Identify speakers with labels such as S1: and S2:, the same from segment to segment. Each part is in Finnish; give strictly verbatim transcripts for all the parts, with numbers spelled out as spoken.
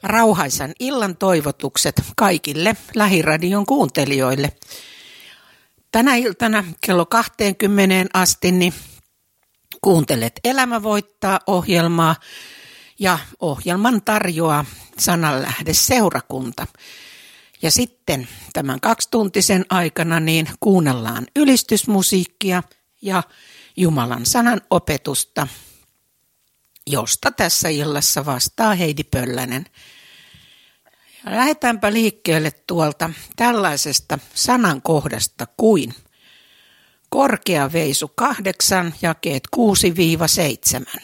S1: Rauhaisan illan toivotukset kaikille Lähiradion kuuntelijoille. Tänä iltana kello kaksikymmentä asti niin kuuntelet Elämä voittaa -ohjelmaa ja ohjelman tarjoaa Sananlähde seurakunta. Ja sitten tämän kaksituntisen aikana niin kuunnellaan ylistysmusiikkia ja Jumalan sanan opetusta, josta tässä illassa vastaa Heidi Pöllänen. Ja lähdetäänpä liikkeelle tuolta tällaisesta sanankohdasta kuin Korkea veisu kahdeksan, jakeet kuusi seitsemän.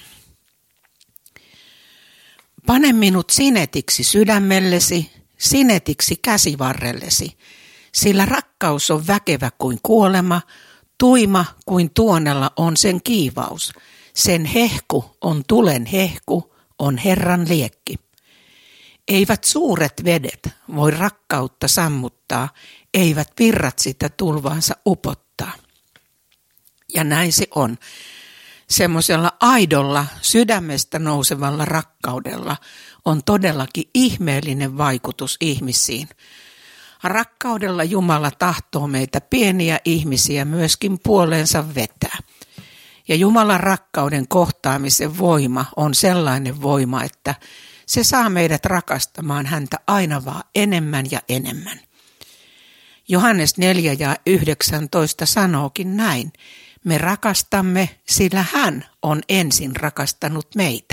S1: Pane minut sinetiksi sydämellesi, sinetiksi käsivarrellesi, sillä rakkaus on väkevä kuin kuolema, tuima kuin tuonella on sen kiivaus. Sen hehku on tulen hehku, on Herran liekki. Eivät suuret vedet voi rakkautta sammuttaa, eivät virrat sitä tulvaansa upottaa. Ja näin se on. Semmoisella aidolla, sydämestä nousevalla rakkaudella on todellakin ihmeellinen vaikutus ihmisiin. Rakkaudella Jumala tahtoo meitä pieniä ihmisiä myöskin puoleensa vetää. Ja Jumalan rakkauden kohtaamisen voima on sellainen voima, että se saa meidät rakastamaan häntä aina vaan enemmän ja enemmän. Johannes neljä ja yhdeksäntoista sanookin näin: me rakastamme, sillä hän on ensin rakastanut meitä.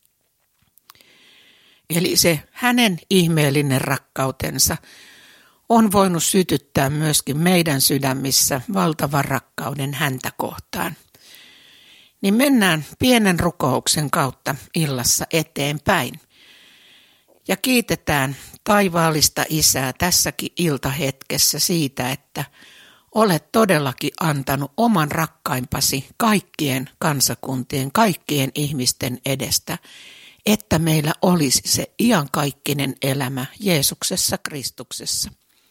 S1: Eli se hänen ihmeellinen rakkautensa on voinut sytyttää myöskin meidän sydämissä valtavan rakkauden häntä kohtaan. Niin mennään pienen rukouksen kautta illassa eteenpäin. Ja kiitetään taivaallista Isää tässäkin iltahetkessä siitä, että olet todellakin antanut oman rakkaimpasi kaikkien kansakuntien, kaikkien ihmisten edestä, että meillä olisi se iankaikkinen elämä Jeesuksessa Kristuksessa.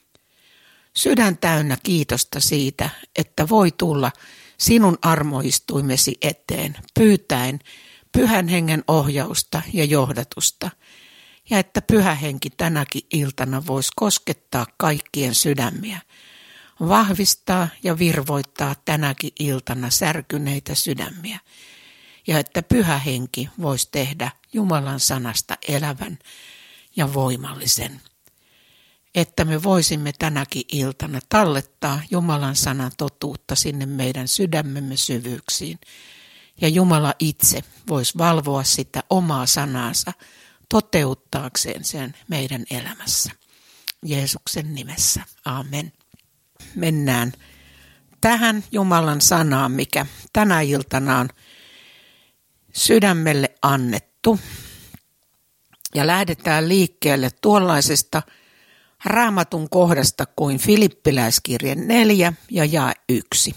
S1: Sydän täynnä kiitosta siitä, että voi tulla sinun armoistuimesi eteen pyytäen Pyhän Hengen ohjausta ja johdatusta, ja että Pyhä Henki tänäkin iltana voisi koskettaa kaikkien sydämiä, vahvistaa ja virvoittaa tänäkin iltana särkyneitä sydämiä, ja että Pyhä Henki voisi tehdä Jumalan sanasta elävän ja voimallisen, että me voisimme tänäkin iltana tallettaa Jumalan sanan totuutta sinne meidän sydämemme syvyyksiin, ja Jumala itse voisi valvoa sitä omaa sanaansa toteuttaakseen sen meidän elämässä. Jeesuksen nimessä. Aamen. Mennään tähän Jumalan sanaan, mikä tänä iltana on sydämelle annettu. Ja lähdetään liikkeelle tuollaisesta Raamatun kohdasta kuin Filippiläiskirje neljä ja jae yksi.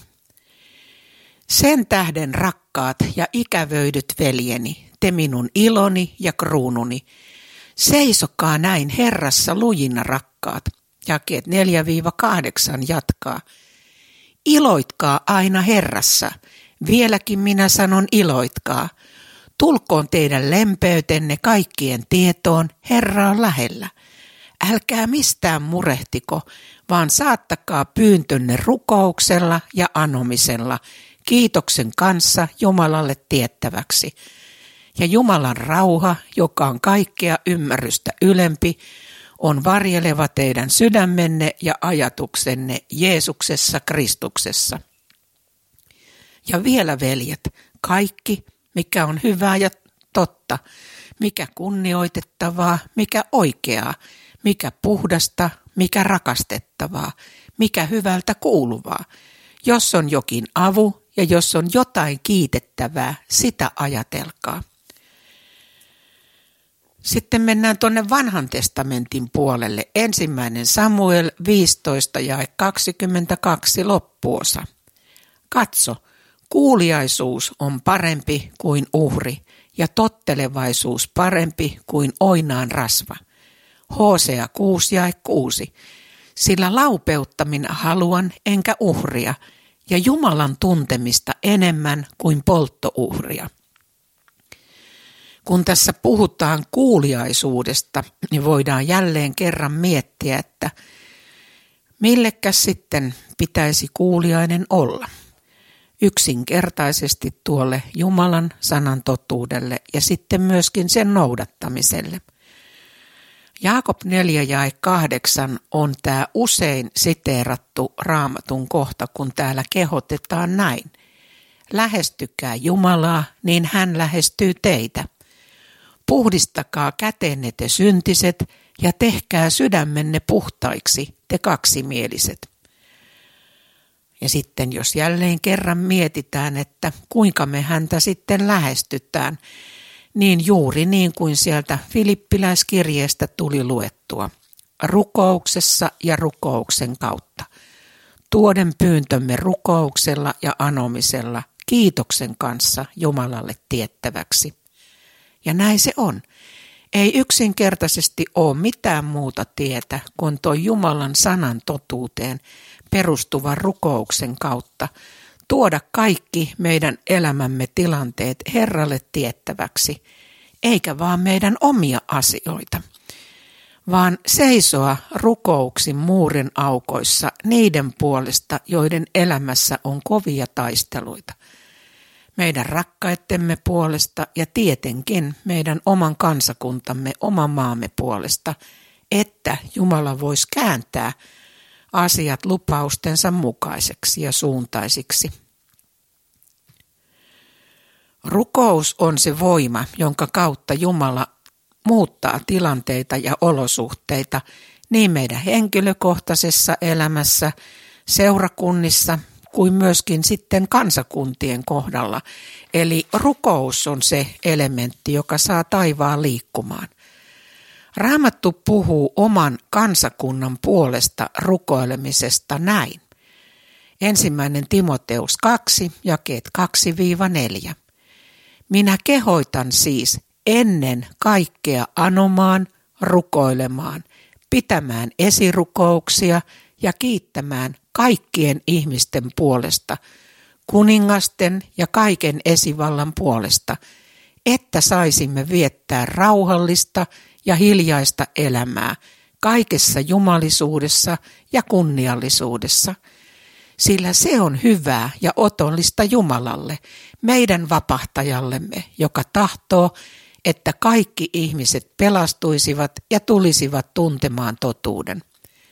S1: Sen tähden rakkaat ja ikävöidyt veljeni, te minun iloni ja kruununi, seisokaa näin Herrassa lujina rakkaat. Jakeet neljä kahdeksan jatkaa. Iloitkaa aina Herrassa, vieläkin minä sanon iloitkaa. Tulkoon teidän lempeytenne kaikkien tietoon, Herra on lähellä. Älkää mistään murehtiko, vaan saattakaa pyyntönne rukouksella ja anomisella, kiitoksen kanssa Jumalalle tiettäväksi. Ja Jumalan rauha, joka on kaikkea ymmärrystä ylempi, on varjeleva teidän sydämenne ja ajatuksenne Jeesuksessa Kristuksessa. Ja vielä veljet, kaikki, mikä on hyvää ja totta, mikä kunnioitettavaa, mikä oikeaa, mikä puhdasta, mikä rakastettavaa, mikä hyvältä kuuluvaa. Jos on jokin avu ja jos on jotain kiitettävää, sitä ajatelkaa. Sitten mennään tuonne Vanhan testamentin puolelle. Ensimmäinen Samuel viisitoista ja kaksikymmentäkaksi loppuosa. Katso, kuuliaisuus on parempi kuin uhri ja tottelevaisuus parempi kuin oinaan rasva. Hosea kuusi ja kuusi. Sillä laupeutta minä haluan enkä uhria ja Jumalan tuntemista enemmän kuin polttouhria. Kun tässä puhutaan kuuliaisuudesta, niin voidaan jälleen kerran miettiä, että millekäs sitten pitäisi kuuliainen olla. Yksinkertaisesti tuolle Jumalan sanan totuudelle ja sitten myöskin sen noudattamiselle. Jaakob neljä jae kahdeksan on tämä usein siteerattu Raamatun kohta, kun täällä kehotetaan näin. Lähestykää Jumalaa, niin hän lähestyy teitä. Puhdistakaa kätenne te syntiset ja tehkää sydämenne puhtaiksi te kaksimieliset. Ja sitten jos jälleen kerran mietitään, että kuinka me häntä sitten lähestytään, niin juuri niin kuin sieltä Filippiläiskirjeestä tuli luettua, rukouksessa ja rukouksen kautta. Tuoden pyyntömme rukouksella ja anomisella, kiitoksen kanssa Jumalalle tiettäväksi. Ja näin se on. Ei yksinkertaisesti ole mitään muuta tietä kuin tuo Jumalan sanan totuuteen perustuvan rukouksen kautta tuoda kaikki meidän elämämme tilanteet Herralle tiettäväksi, eikä vaan meidän omia asioita, vaan seisoa rukouksin muurin aukoissa niiden puolesta, joiden elämässä on kovia taisteluita. Meidän rakkaittemme puolesta ja tietenkin meidän oman kansakuntamme, oman maamme puolesta, että Jumala voisi kääntää asiat lupaustensa mukaiseksi ja suuntaisiksi. Rukous on se voima, jonka kautta Jumala muuttaa tilanteita ja olosuhteita niin meidän henkilökohtaisessa elämässä, seurakunnissa kuin myöskin sitten kansakuntien kohdalla. Eli rukous on se elementti, joka saa taivaan liikkumaan. Raamattu puhuu oman kansakunnan puolesta rukoilemisesta näin. Ensimmäinen Timoteus kaksi, jakeet kaksi neljä. Minä kehoitan siis ennen kaikkea anomaan, rukoilemaan, pitämään esirukouksia ja kiittämään kaikkien ihmisten puolesta, kuningasten ja kaiken esivallan puolesta, että saisimme viettää rauhallista ja hiljaista elämää kaikessa jumalisuudessa ja kunniallisuudessa, sillä se on hyvää ja otollista Jumalalle, meidän vapahtajallemme, joka tahtoo, että kaikki ihmiset pelastuisivat ja tulisivat tuntemaan totuuden.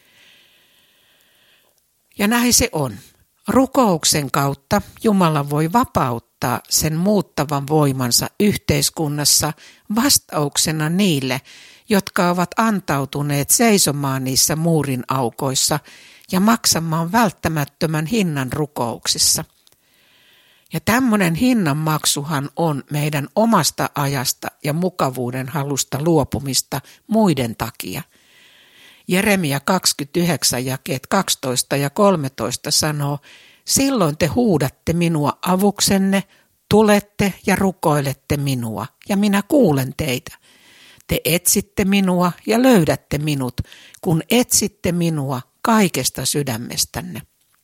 S1: Ja näin se on. Rukouksen kautta Jumala voi vapauttaa sen muuttavan voimansa yhteiskunnassa vastauksena niille, jotka ovat antautuneet seisomaan niissä muurin aukoissa ja maksamaan välttämättömän hinnan rukouksissa. Ja tämmöinen hinnanmaksuhan on meidän omasta ajasta ja mukavuuden halusta luopumista muiden takia. Jeremia kaksikymmentäyhdeksän jakeet kaksitoista ja kolmetoista sanoo, silloin te huudatte minua avuksenne, tulette ja rukoilette minua, ja minä kuulen teitä. Te etsitte minua ja löydätte minut, kun etsitte minua kaikesta sydämestänne.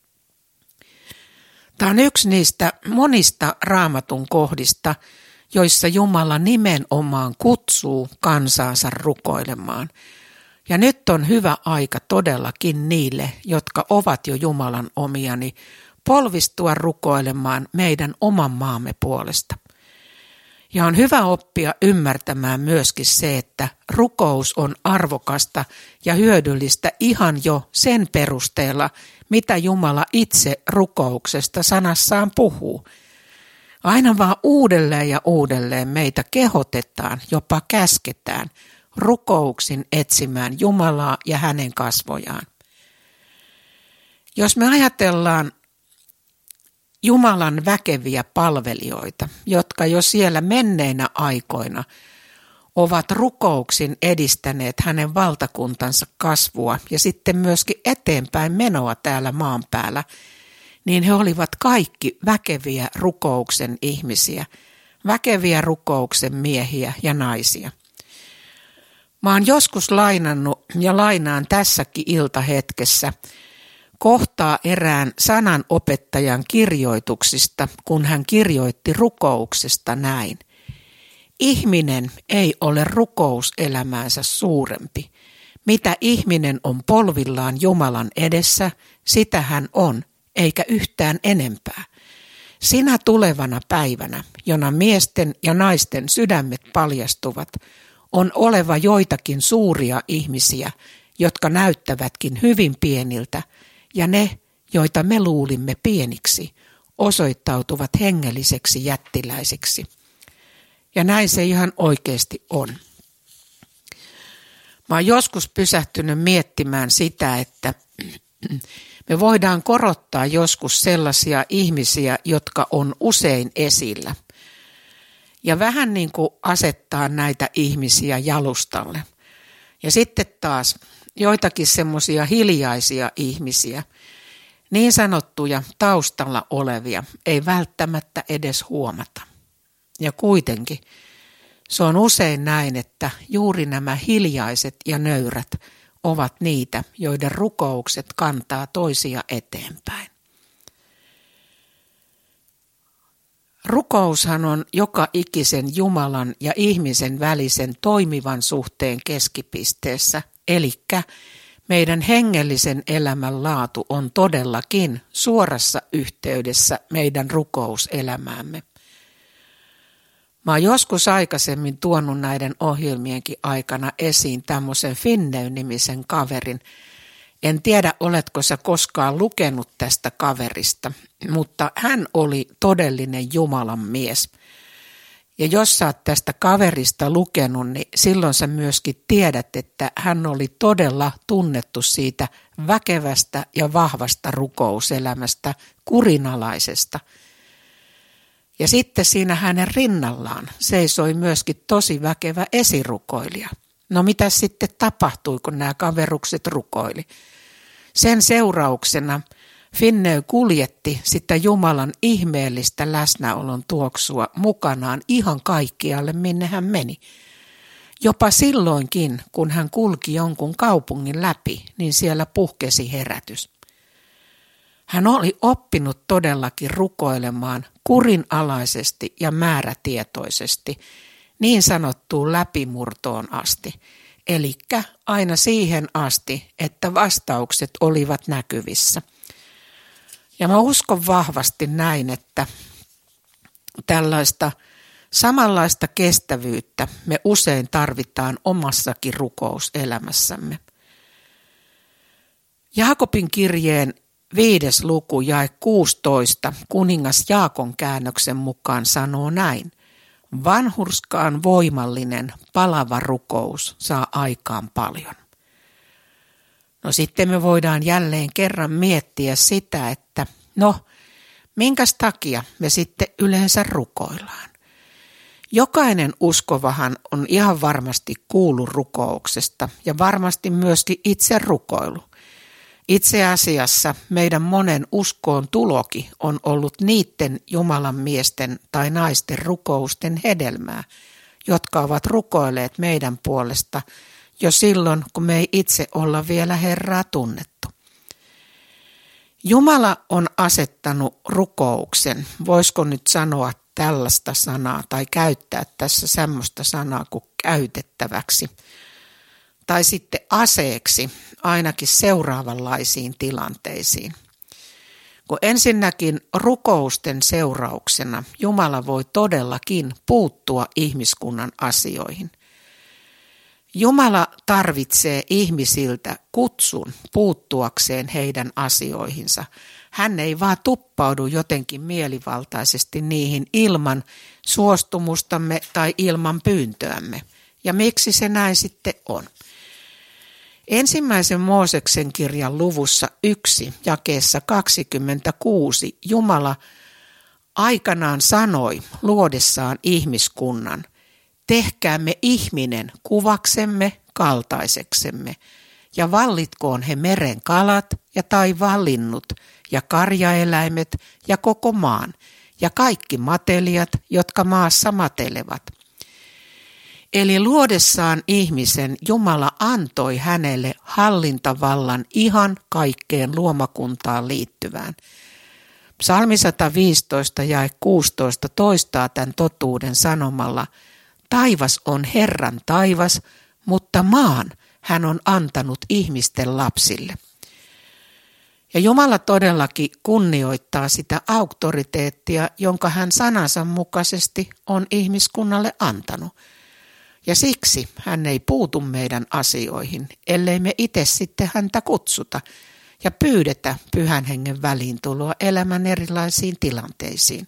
S1: Tämä on yksi niistä monista Raamatun kohdista, joissa Jumala nimenomaan kutsuu kansaansa rukoilemaan. Ja nyt on hyvä aika todellakin niille, jotka ovat jo Jumalan omiani, polvistua rukoilemaan meidän oman maamme puolesta. Ja on hyvä oppia ymmärtämään myöskin se, että rukous on arvokasta ja hyödyllistä ihan jo sen perusteella, mitä Jumala itse rukouksesta sanassaan puhuu. Aina vaan uudelleen ja uudelleen meitä kehotetaan, jopa käsketään, rukouksin etsimään Jumalaa ja hänen kasvojaan. Jos me ajatellaan Jumalan väkeviä palvelijoita, jotka jo siellä menneinä aikoina ovat rukouksin edistäneet hänen valtakuntansa kasvua ja sitten myöskin eteenpäin menoa täällä maan päällä, niin he olivat kaikki väkeviä rukouksen ihmisiä, väkeviä rukouksen miehiä ja naisia. Mä oon joskus lainannut ja lainaan tässäkin iltahetkessä kohtaa erään sananopettajan kirjoituksista, kun hän kirjoitti rukouksesta näin. Ihminen ei ole rukouselämäänsä suurempi. Mitä ihminen on polvillaan Jumalan edessä, sitä hän on, eikä yhtään enempää. Sinä tulevana päivänä, jona miesten ja naisten sydämet paljastuvat, on oleva joitakin suuria ihmisiä, jotka näyttävätkin hyvin pieniltä, ja ne, joita me luulimme pieniksi, osoittautuvat hengelliseksi jättiläisiksi. Ja näin se ihan oikeasti on. Mä oon joskus pysähtynyt miettimään sitä, että me voidaan korottaa joskus sellaisia ihmisiä, jotka on usein esillä. Ja vähän niin kuin asettaa näitä ihmisiä jalustalle. Ja sitten taas joitakin semmoisia hiljaisia ihmisiä, niin sanottuja taustalla olevia, ei välttämättä edes huomata. Ja kuitenkin se on usein näin, että juuri nämä hiljaiset ja nöyrät ovat niitä, joiden rukoukset kantaa toisia eteenpäin. Rukoushan on joka ikisen Jumalan ja ihmisen välisen toimivan suhteen keskipisteessä, elikkä meidän hengellisen elämän laatu on todellakin suorassa yhteydessä meidän rukouselämäämme. Mä oon joskus aikaisemmin tuonut näiden ohjelmienkin aikana esiin tämmöisen Finney-nimisen kaverin. En tiedä, oletko sä koskaan lukenut tästä kaverista, mutta hän oli todellinen Jumalan mies. Ja jos sä oot tästä kaverista lukenut, niin silloin sä myöskin tiedät, että hän oli todella tunnettu siitä väkevästä ja vahvasta rukouselämästä, kurinalaisesta. Ja sitten siinä hänen rinnallaan seisoi myöskin tosi väkevä esirukoilija. No mitä sitten tapahtui, kun nämä kaverukset rukoili? Sen seurauksena Finney kuljetti sitä Jumalan ihmeellistä läsnäolon tuoksua mukanaan ihan kaikkialle, minne hän meni. Jopa silloinkin, kun hän kulki jonkun kaupungin läpi, niin siellä puhkesi herätys. Hän oli oppinut todellakin rukoilemaan kurinalaisesti ja määrätietoisesti, niin sanottuun läpimurtoon asti, eli aina siihen asti, että vastaukset olivat näkyvissä. Ja mä uskon vahvasti näin, että tällaista samanlaista kestävyyttä me usein tarvitaan omassakin rukouselämässämme. Jaakobin kirjeen viides luku jae kuusitoista kuningas Jaakon käännöksen mukaan sanoo näin. Vanhurskaan voimallinen palava rukous saa aikaan paljon. No sitten me voidaan jälleen kerran miettiä sitä, että no minkäs takia me sitten yleensä rukoillaan. Jokainen uskovahan on ihan varmasti kuullut rukouksesta ja varmasti myöskin itse rukoilu. Itse asiassa meidän monen uskoon tuloki on ollut niiden Jumalan miesten tai naisten rukousten hedelmää, jotka ovat rukoilleet meidän puolesta jo silloin, kun me ei itse olla vielä Herraa tunnettu. Jumala on asettanut rukouksen, voisiko nyt sanoa tällaista sanaa tai käyttää tässä semmoista sanaa kuin käytettäväksi, tai sitten aseeksi ainakin seuraavanlaisiin tilanteisiin. Kun ensinnäkin rukousten seurauksena Jumala voi todellakin puuttua ihmiskunnan asioihin. Jumala tarvitsee ihmisiltä kutsun puuttuakseen heidän asioihinsa. Hän ei vaan tuppaudu jotenkin mielivaltaisesti niihin ilman suostumustamme tai ilman pyyntöämme. Ja miksi se näin sitten on? Ensimmäisen Mooseksen kirjan luvussa yksi jakeessa kaksikymmentäkuusi Jumala aikanaan sanoi luodessaan ihmiskunnan, tehkäämme ihminen kuvaksemme kaltaiseksemme ja vallitkoon he meren kalat ja taivaan linnut ja karjaeläimet ja koko maan ja kaikki matelijat, jotka maassa matelevat. Eli luodessaan ihmisen Jumala antoi hänelle hallintavallan ihan kaikkeen luomakuntaan liittyvään. Psalmi sata viisitoista jae kuusitoista toistaa tämän totuuden sanomalla, Taivas on Herran taivas, mutta maan hän on antanut ihmisten lapsille. Ja Jumala todellakin kunnioittaa sitä auktoriteettia, jonka hän sanansa mukaisesti on ihmiskunnalle antanut. Ja siksi hän ei puutu meidän asioihin, ellei me itse sitten häntä kutsuta ja pyydetä Pyhän Hengen väliintuloa elämän erilaisiin tilanteisiin.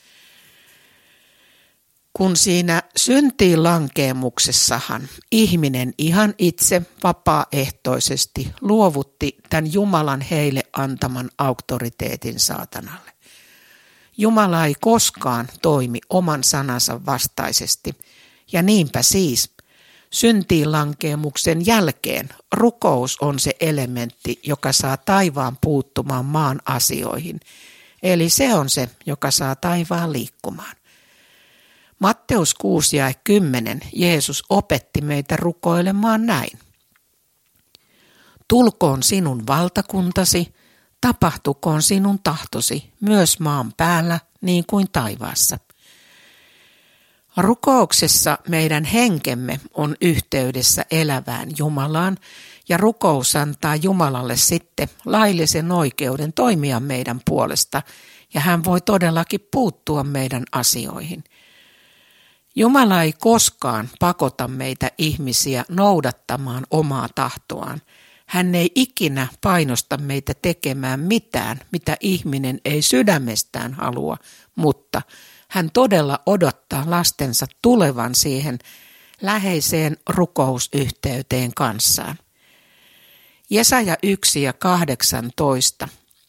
S1: Kun siinä syntiin lankeemuksessahan ihminen ihan itse vapaaehtoisesti luovutti tämän Jumalan heille antaman auktoriteetin saatanalle. Jumala ei koskaan toimi oman sanansa vastaisesti, ja niinpä siis syntiin lankeemuksen jälkeen rukous on se elementti, joka saa taivaan puuttumaan maan asioihin, eli se on se, joka saa taivaan liikkumaan. Matteus kuusi ja kymmenen Jeesus opetti meitä rukoilemaan näin. Tulkoon sinun valtakuntasi, tapahtukoon sinun tahtosi myös maan päällä niin kuin taivaassa. Rukouksessa meidän henkemme on yhteydessä elävään Jumalaan ja rukous antaa Jumalalle sitten laillisen oikeuden toimia meidän puolesta ja hän voi todellakin puuttua meidän asioihin. Jumala ei koskaan pakota meitä ihmisiä noudattamaan omaa tahtoaan. Hän ei ikinä painosta meitä tekemään mitään, mitä ihminen ei sydämestään halua, mutta hän todella odottaa lastensa tulevan siihen läheiseen rukousyhteyteen kanssaan. Jesaja yksi ja kahdeksantoista.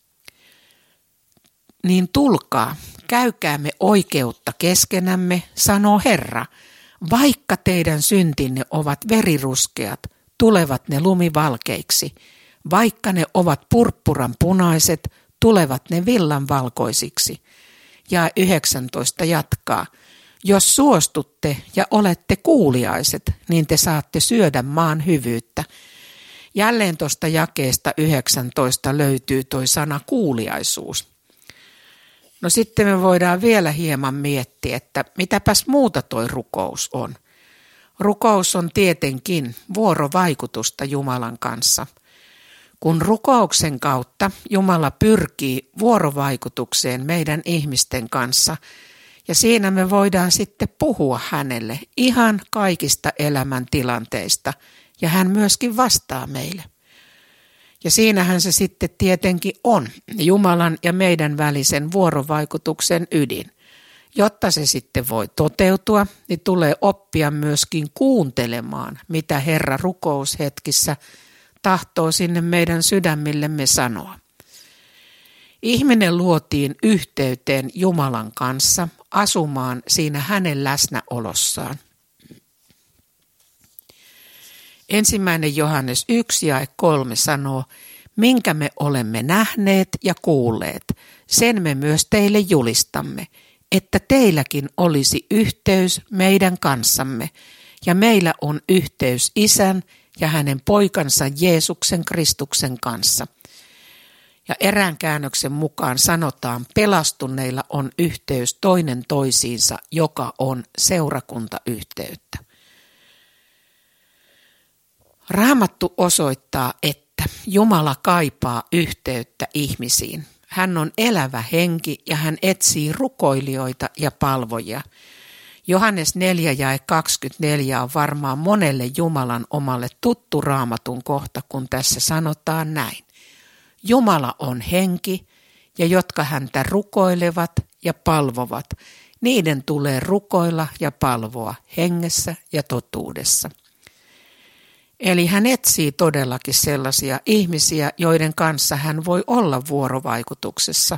S1: Niin tulkaa, käykäämme oikeutta keskenämme, sanoo Herra, vaikka teidän syntinne ovat veriruskeat, tulevat ne lumivalkeiksi, vaikka ne ovat purppuran punaiset, tulevat ne villan valkoisiksi. Ja yhdeksäntoista jatkaa, jos suostutte ja olette kuuliaiset, niin te saatte syödä maan hyvyyttä. Jälleen tuosta jakeesta yhdeksäntoista löytyy toi sana kuuliaisuus. No sitten me voidaan vielä hieman miettiä, että mitäpäs muuta toi rukous on. Rukous on tietenkin vuorovaikutusta Jumalan kanssa. Kun rukouksen kautta Jumala pyrkii vuorovaikutukseen meidän ihmisten kanssa, ja siinä me voidaan sitten puhua hänelle ihan kaikista elämäntilanteista, ja hän myöskin vastaa meille. Ja siinähän se sitten tietenkin on Jumalan ja meidän välisen vuorovaikutuksen ydin. Jotta se sitten voi toteutua, niin tulee oppia myöskin kuuntelemaan, mitä Herra rukoushetkissä tahtoo sinne meidän sydämillemme sanoa. Ihminen luotiin yhteyteen Jumalan kanssa asumaan siinä hänen läsnäolossaan. Ensimmäinen Johannes yksi ja kolme sanoo, minkä me olemme nähneet ja kuulleet, sen me myös teille julistamme, että teilläkin olisi yhteys meidän kanssamme, ja meillä on yhteys Isän ja hänen poikansa Jeesuksen Kristuksen kanssa. Ja erään käännöksen mukaan sanotaan, pelastuneilla on yhteys toinen toisiinsa, joka on seurakuntayhteyttä. Raamattu osoittaa, että Jumala kaipaa yhteyttä ihmisiin. Hän on elävä henki ja hän etsii rukoilijoita ja palvojia. Johannes neljä jae kaksikymmentäneljä on varmaan monelle Jumalan omalle tuttu Raamatun kohta, kun tässä sanotaan näin. Jumala on henki ja jotka häntä rukoilevat ja palvovat, niiden tulee rukoilla ja palvoa hengessä ja totuudessa. Eli hän etsii todellakin sellaisia ihmisiä, joiden kanssa hän voi olla vuorovaikutuksessa.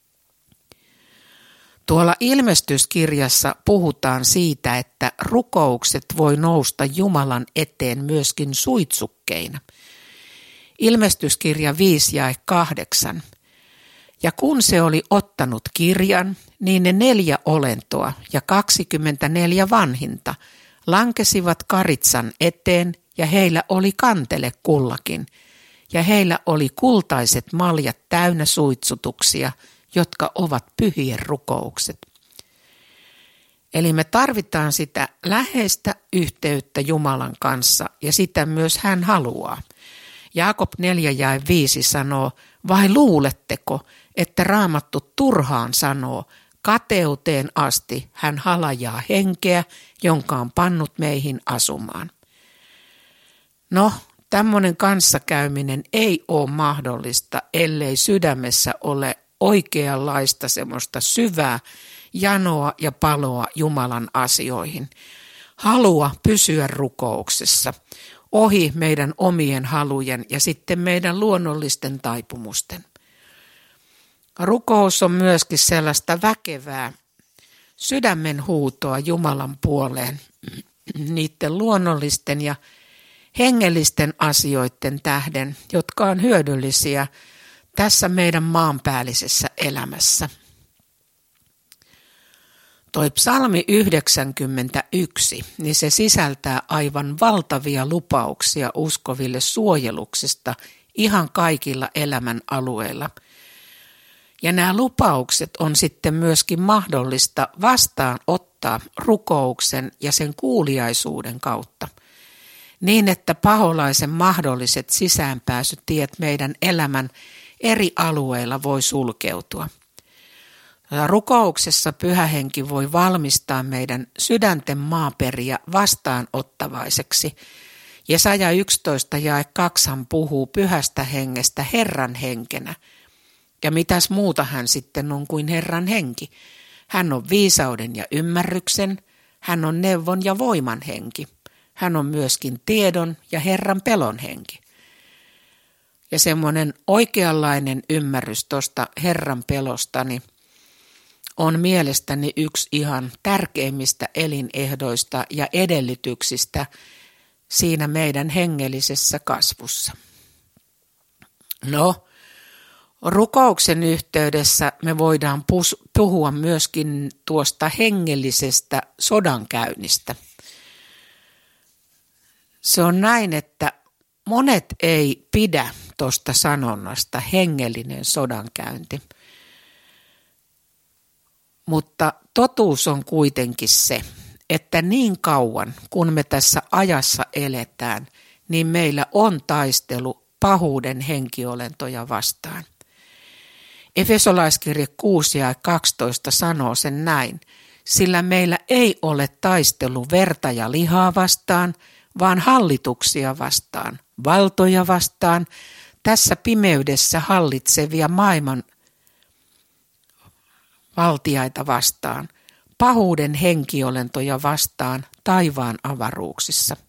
S1: Tuolla ilmestyskirjassa puhutaan siitä, että rukoukset voi nousta Jumalan eteen myöskin suitsukkeina. Ilmestyskirja viisi jae kahdeksan. Ja kun se oli ottanut kirjan, niin ne neljä olentoa ja kaksikymmentäneljä vanhinta lankesivat karitsan eteen ja heillä oli kantele kullakin ja heillä oli kultaiset maljat täynnä suitsutuksia, jotka ovat pyhien rukoukset. Eli me tarvitaan sitä läheistä yhteyttä Jumalan kanssa ja sitä myös hän haluaa. Jaakob neljä jae viisi sanoo, vai luuletteko, että Raamattu turhaan sanoo, kateuteen asti hän halajaa henkeä, jonka on pannut meihin asumaan. No, tämmöinen kanssakäyminen ei ole mahdollista, ellei sydämessä ole oikeanlaista semmoista syvää janoa ja paloa Jumalan asioihin. Halua pysyä rukouksessa, ohi meidän omien halujen ja sitten meidän luonnollisten taipumusten. Rukous on myöskin sellaista väkevää sydämen huutoa Jumalan puoleen niiden luonnollisten ja hengellisten asioiden tähden, jotka on hyödyllisiä tässä meidän maanpäällisessä elämässä. Toi psalmi yhdeksänkymmentäyksi, niin se sisältää aivan valtavia lupauksia uskoville suojeluksesta ihan kaikilla elämän alueilla. Ja nämä lupaukset on sitten myöskin mahdollista vastaanottaa rukouksen ja sen kuuliaisuuden kautta, niin että paholaisen mahdolliset sisäänpääsytiet meidän elämän eri alueilla voi sulkeutua. Rukouksessa Pyhä Henki voi valmistaa meidän sydänten maaperiä vastaanottavaiseksi. Jesaja yksitoista jae kaksi puhuu Pyhästä Hengestä Herran henkenä. Ja mitäs muuta hän sitten on kuin Herran henki? Hän on viisauden ja ymmärryksen, hän on neuvon ja voiman henki. Hän on myöskin tiedon ja Herran pelon henki. Ja semmoinen oikeanlainen ymmärrys tuosta Herran pelostani on mielestäni yksi ihan tärkeimmistä elinehdoista ja edellytyksistä siinä meidän hengellisessä kasvussa. No, rukouksen yhteydessä me voidaan puhua myöskin tuosta hengellisestä sodankäynnistä. Se on näin, että monet ei pidä tuosta sanonnasta hengellinen sodankäynti. Mutta totuus on kuitenkin se, että niin kauan kun me tässä ajassa eletään, niin meillä on taistelu pahuuden henkiolentoja vastaan. Efesolaiskirje kuusi ja kaksitoista sanoo sen näin, sillä meillä ei ole taistelu verta ja lihaa vastaan, vaan hallituksia vastaan, valtoja vastaan, tässä pimeydessä hallitsevia maailman valtiaita vastaan, pahuuden henkiolentoja vastaan taivaan avaruuksissa.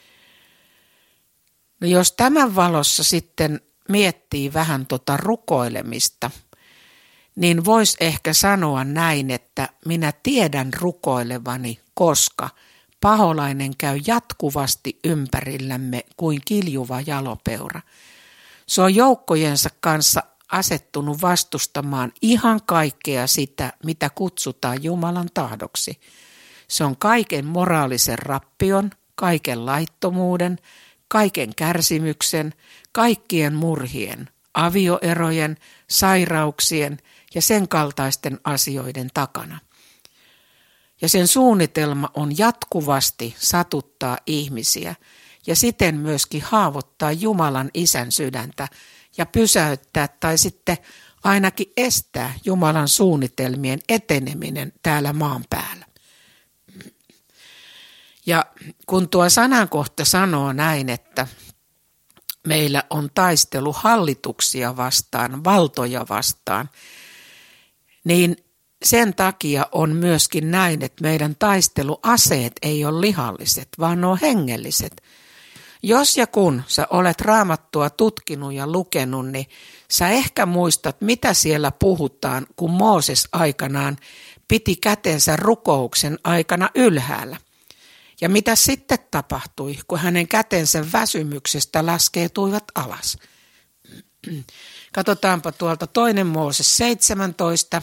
S1: No jos tämän valossa sitten miettii vähän tota rukoilemista, niin voisi ehkä sanoa näin, että minä tiedän rukoilevani, koska paholainen käy jatkuvasti ympärillämme kuin kiljuva jalopeura. Se on joukkojensa kanssa asettunut vastustamaan ihan kaikkea sitä, mitä kutsutaan Jumalan tahdoksi. Se on kaiken moraalisen rappion, kaiken laittomuuden, kaiken kärsimyksen, kaikkien murhien, avioerojen, sairauksien ja sen kaltaisten asioiden takana. Ja sen suunnitelma on jatkuvasti satuttaa ihmisiä ja siten myöskin haavoittaa Jumalan Isän sydäntä ja pysäyttää tai sitten ainakin estää Jumalan suunnitelmien eteneminen täällä maan päällä. Ja kun tuo sanankohta sanoo näin, että meillä on taistelu hallituksia vastaan, valtoja vastaan, niin sen takia on myöskin näin, että meidän taisteluaseet ei ole lihalliset, vaan ne on hengelliset. Jos ja kun sä olet Raamattua tutkinut ja lukenut, niin sä ehkä muistat, mitä siellä puhutaan, kun Mooses aikanaan piti kätensä rukouksen aikana ylhäällä. Ja mitä sitten tapahtui, kun hänen kätensä väsymyksestä laskeutuivat alas. Katsotaanpa tuolta toinen Mooses seitsemäntoista,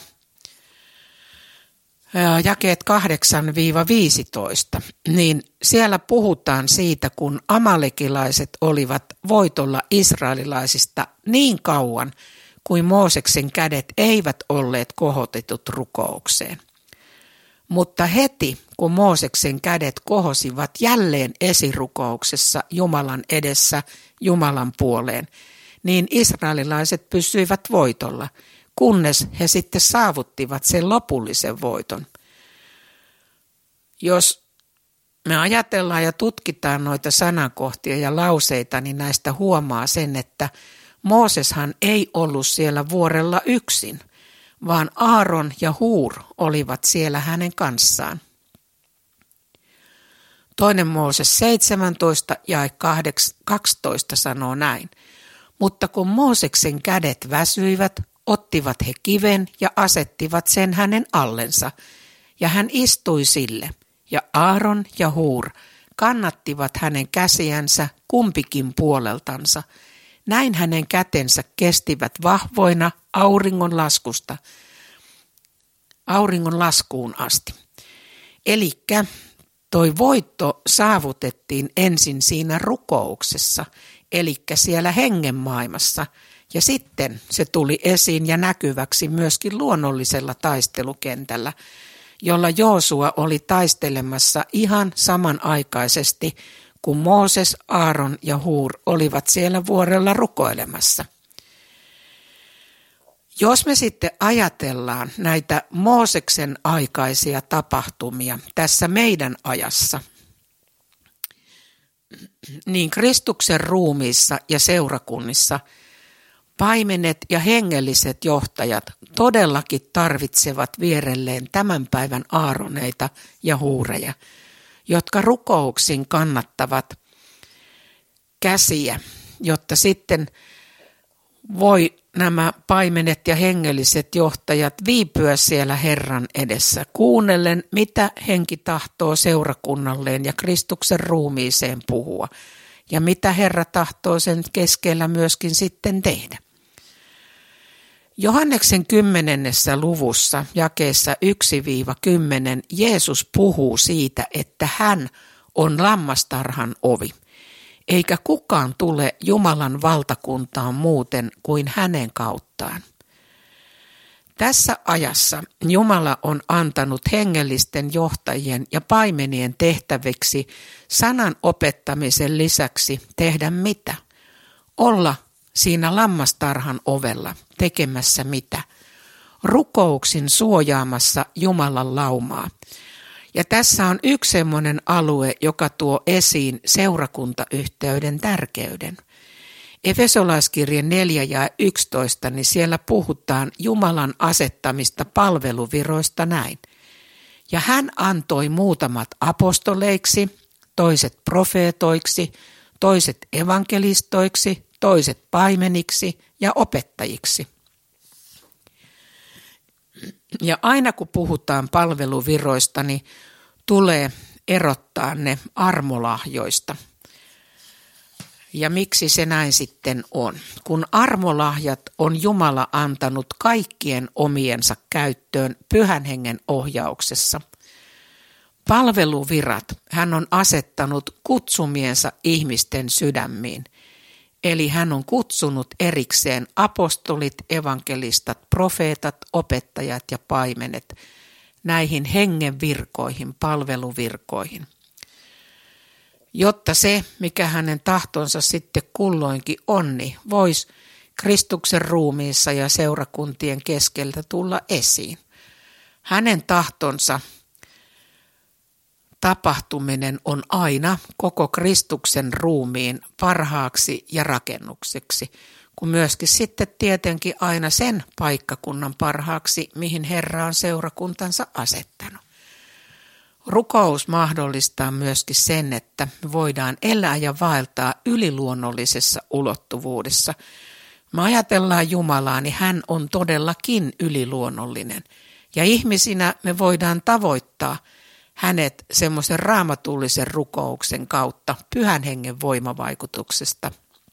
S1: jakeet kahdeksan viisitoista, niin siellä puhutaan siitä, kun amalekilaiset olivat voitolla israelilaisista niin kauan, kuin Mooseksen kädet eivät olleet kohotetut rukoukseen. Mutta heti, kun Mooseksen kädet kohosivat jälleen esirukouksessa Jumalan edessä Jumalan puoleen, niin israelilaiset pysyivät voitolla, kunnes he sitten saavuttivat sen lopullisen voiton. Jos me ajatellaan ja tutkitaan noita sanakohtia ja lauseita, niin näistä huomaa sen, että Mooseshan ei ollut siellä vuorella yksin, vaan Aaron ja Huur olivat siellä hänen kanssaan. Toinen Mooses seitsemäntoista jae kaksitoista sanoo näin. Mutta kun Mooseksen kädet väsyivät, ottivat he kiven ja asettivat sen hänen allensa, ja hän istui sille, ja Aaron ja Huur kannattivat hänen käsiänsä kumpikin puoleltansa. Näin hänen kätensä kestivät vahvoina auringon laskusta, auringon laskuun asti. Elikkä toi voitto saavutettiin ensin siinä rukouksessa, elikkä siellä hengen maailmassa, ja sitten se tuli esiin ja näkyväksi myöskin luonnollisella taistelukentällä, jolla Joosua oli taistelemassa ihan samanaikaisesti, kun Mooses, Aaron ja Huur olivat siellä vuorella rukoilemassa. Jos me sitten ajatellaan näitä Mooseksen aikaisia tapahtumia tässä meidän ajassa, niin Kristuksen ruumiissa ja seurakunnissa paimenet ja hengelliset johtajat todellakin tarvitsevat vierelleen tämän päivän Aaroneita ja Huureja, jotka rukouksin kannattavat käsiä, jotta sitten voi nämä paimenet ja hengelliset johtajat viipyä siellä Herran edessä, kuunnellen, mitä henki tahtoo seurakunnalleen ja Kristuksen ruumiiseen puhua, ja mitä Herra tahtoo sen keskellä myöskin sitten tehdä. Johanneksen kymmenennessä luvussa, jakeessa yksi kymmenen, Jeesus puhuu siitä, että hän on lammastarhan ovi, eikä kukaan tule Jumalan valtakuntaan muuten kuin hänen kauttaan. Tässä ajassa Jumala on antanut hengellisten johtajien ja paimenien tehtäviksi sanan opettamisen lisäksi tehdä mitä? Olla siinä lammastarhan ovella tekemässä mitä? Rukouksin suojaamassa Jumalan laumaa. Ja tässä on yksi semmoinen alue, joka tuo esiin seurakuntayhteyden tärkeyden. Efesolaiskirje neljä ja yksitoista, niin siellä puhutaan Jumalan asettamista palveluviroista näin. Ja hän antoi muutamat apostoleiksi, toiset profeetoiksi, toiset evankelistoiksi, toiset paimeniksi ja opettajiksi. Ja aina kun puhutaan palveluviroista, niin tulee erottaa ne armolahjoista. Ja miksi se näin sitten on? Kun armolahjat on Jumala antanut kaikkien omiensa käyttöön Pyhän Hengen ohjauksessa. Palveluvirat hän on asettanut kutsumiensa ihmisten sydämiin. Eli hän on kutsunut erikseen apostolit, evankelistat, profeetat, opettajat ja paimenet näihin hengen virkoihin, palveluvirkoihin. Jotta se, mikä hänen tahtonsa sitten kulloinkin on, niin voisi Kristuksen ruumiissa ja seurakuntien keskeltä tulla esiin. Hänen tahtonsa tapahtuminen on aina koko Kristuksen ruumiin parhaaksi ja rakennukseksi, kun myöskin sitten tietenkin aina sen paikkakunnan parhaaksi, mihin Herra on seurakuntansa asettanut. Rukous mahdollistaa myöskin sen, että me voidaan elää ja vaeltaa yliluonnollisessa ulottuvuudessa. Me ajatellaan Jumalaa, niin hän on todellakin yliluonnollinen. Ja ihmisinä me voidaan tavoittaa hänet semmoisen raamatullisen rukouksen kautta Pyhän Hengen voimavaikutuksesta.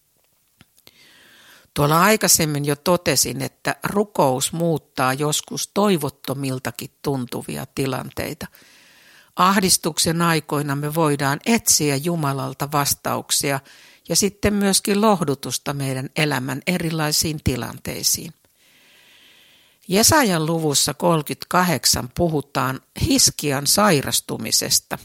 S1: Tuolla aikaisemmin jo totesin, että rukous muuttaa joskus toivottomiltakin tuntuvia tilanteita. Ahdistuksen aikoina me voidaan etsiä Jumalalta vastauksia ja sitten myöskin lohdutusta meidän elämän erilaisiin tilanteisiin. Jesajan luvussa kolmekymmentäkahdeksan puhutaan Hiskian sairastumisesta,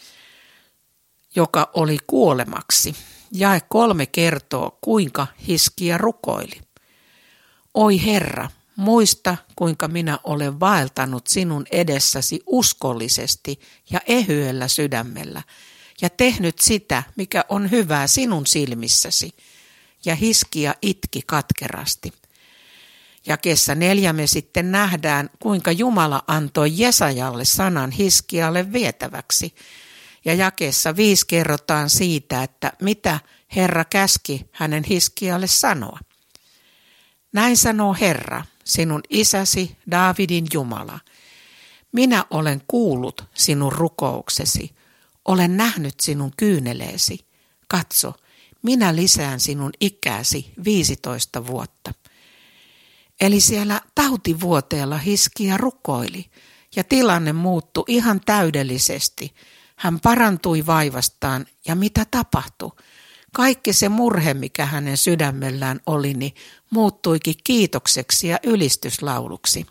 S1: joka oli kuolemaksi. Jae kolme kertoo, kuinka Hiskia rukoili. Oi Herra, muista, kuinka minä olen vaeltanut sinun edessäsi uskollisesti ja ehyellä sydämellä ja tehnyt sitä, mikä on hyvää sinun silmissäsi. Ja Hiskia itki katkerasti. Jakeessa neljä me sitten nähdään, kuinka Jumala antoi Jesajalle sanan Hiskialle vietäväksi. Ja jakeessa viisi kerrotaan siitä, että mitä Herra käski hänen Hiskialle sanoa. Näin sanoo Herra, sinun isäsi Daavidin Jumala. Minä olen kuullut sinun rukouksesi, olen nähnyt sinun kyyneleesi. Katso, minä lisään sinun ikäsi viisitoista vuotta. Eli siellä tautivuoteella Hiskia rukoili ja tilanne muuttui ihan täydellisesti. Hän parantui vaivastaan ja mitä tapahtui? Kaikki se murhe, mikä hänen sydämellään oli, niin muuttuikin kiitokseksi ja ylistyslauluksi.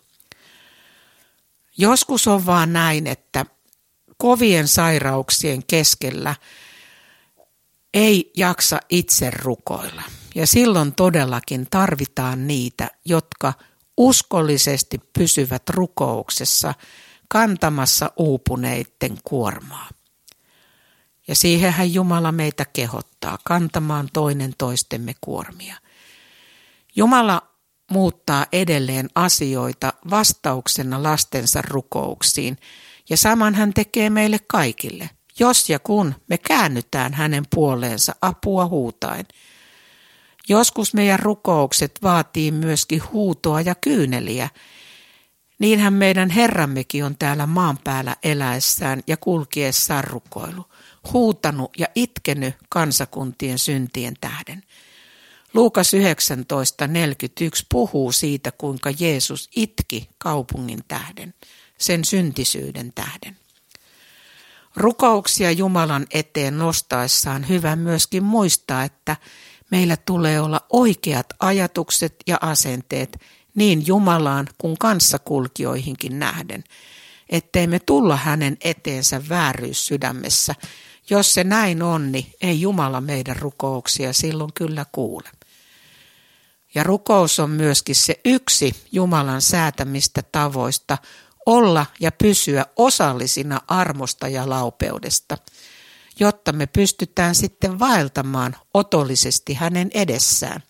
S1: Joskus on vaan näin, että kovien sairauksien keskellä ei jaksa itse rukoilla. Ja silloin todellakin tarvitaan niitä, jotka uskollisesti pysyvät rukouksessa kantamassa uupuneiden kuormaa. Ja siihenhän Jumala meitä kehottaa kantamaan toinen toistemme kuormia. Jumala muuttaa edelleen asioita vastauksena lastensa rukouksiin ja saman hän tekee meille kaikille, jos ja kun me käännytään hänen puoleensa apua huutaen. Joskus meidän rukoukset vaatii myöskin huutoa ja kyyneliä. Niinhän meidän Herrammekin on täällä maan päällä eläessään ja kulkiessaan rukoilu, huutanut ja itkenyt kansakuntien syntien tähden. Luukas yhdeksäntoista neljäkymmentäyksi puhuu siitä, kuinka Jeesus itki kaupungin tähden, sen syntisyyden tähden. Rukouksia Jumalan eteen nostaessaan hyvä myöskin muistaa, että meillä tulee olla oikeat ajatukset ja asenteet niin Jumalaan kuin kanssakulkijoihinkin nähden, ettei me tulla hänen eteensä vääryys sydämessä. Jos se näin on, niin ei Jumala meidän rukouksia silloin kyllä kuule. Ja rukous on myöskin se yksi Jumalan säätämistä tavoista olla ja pysyä osallisina armosta ja laupeudesta, jotta me pystytään sitten vaeltamaan otollisesti hänen edessään.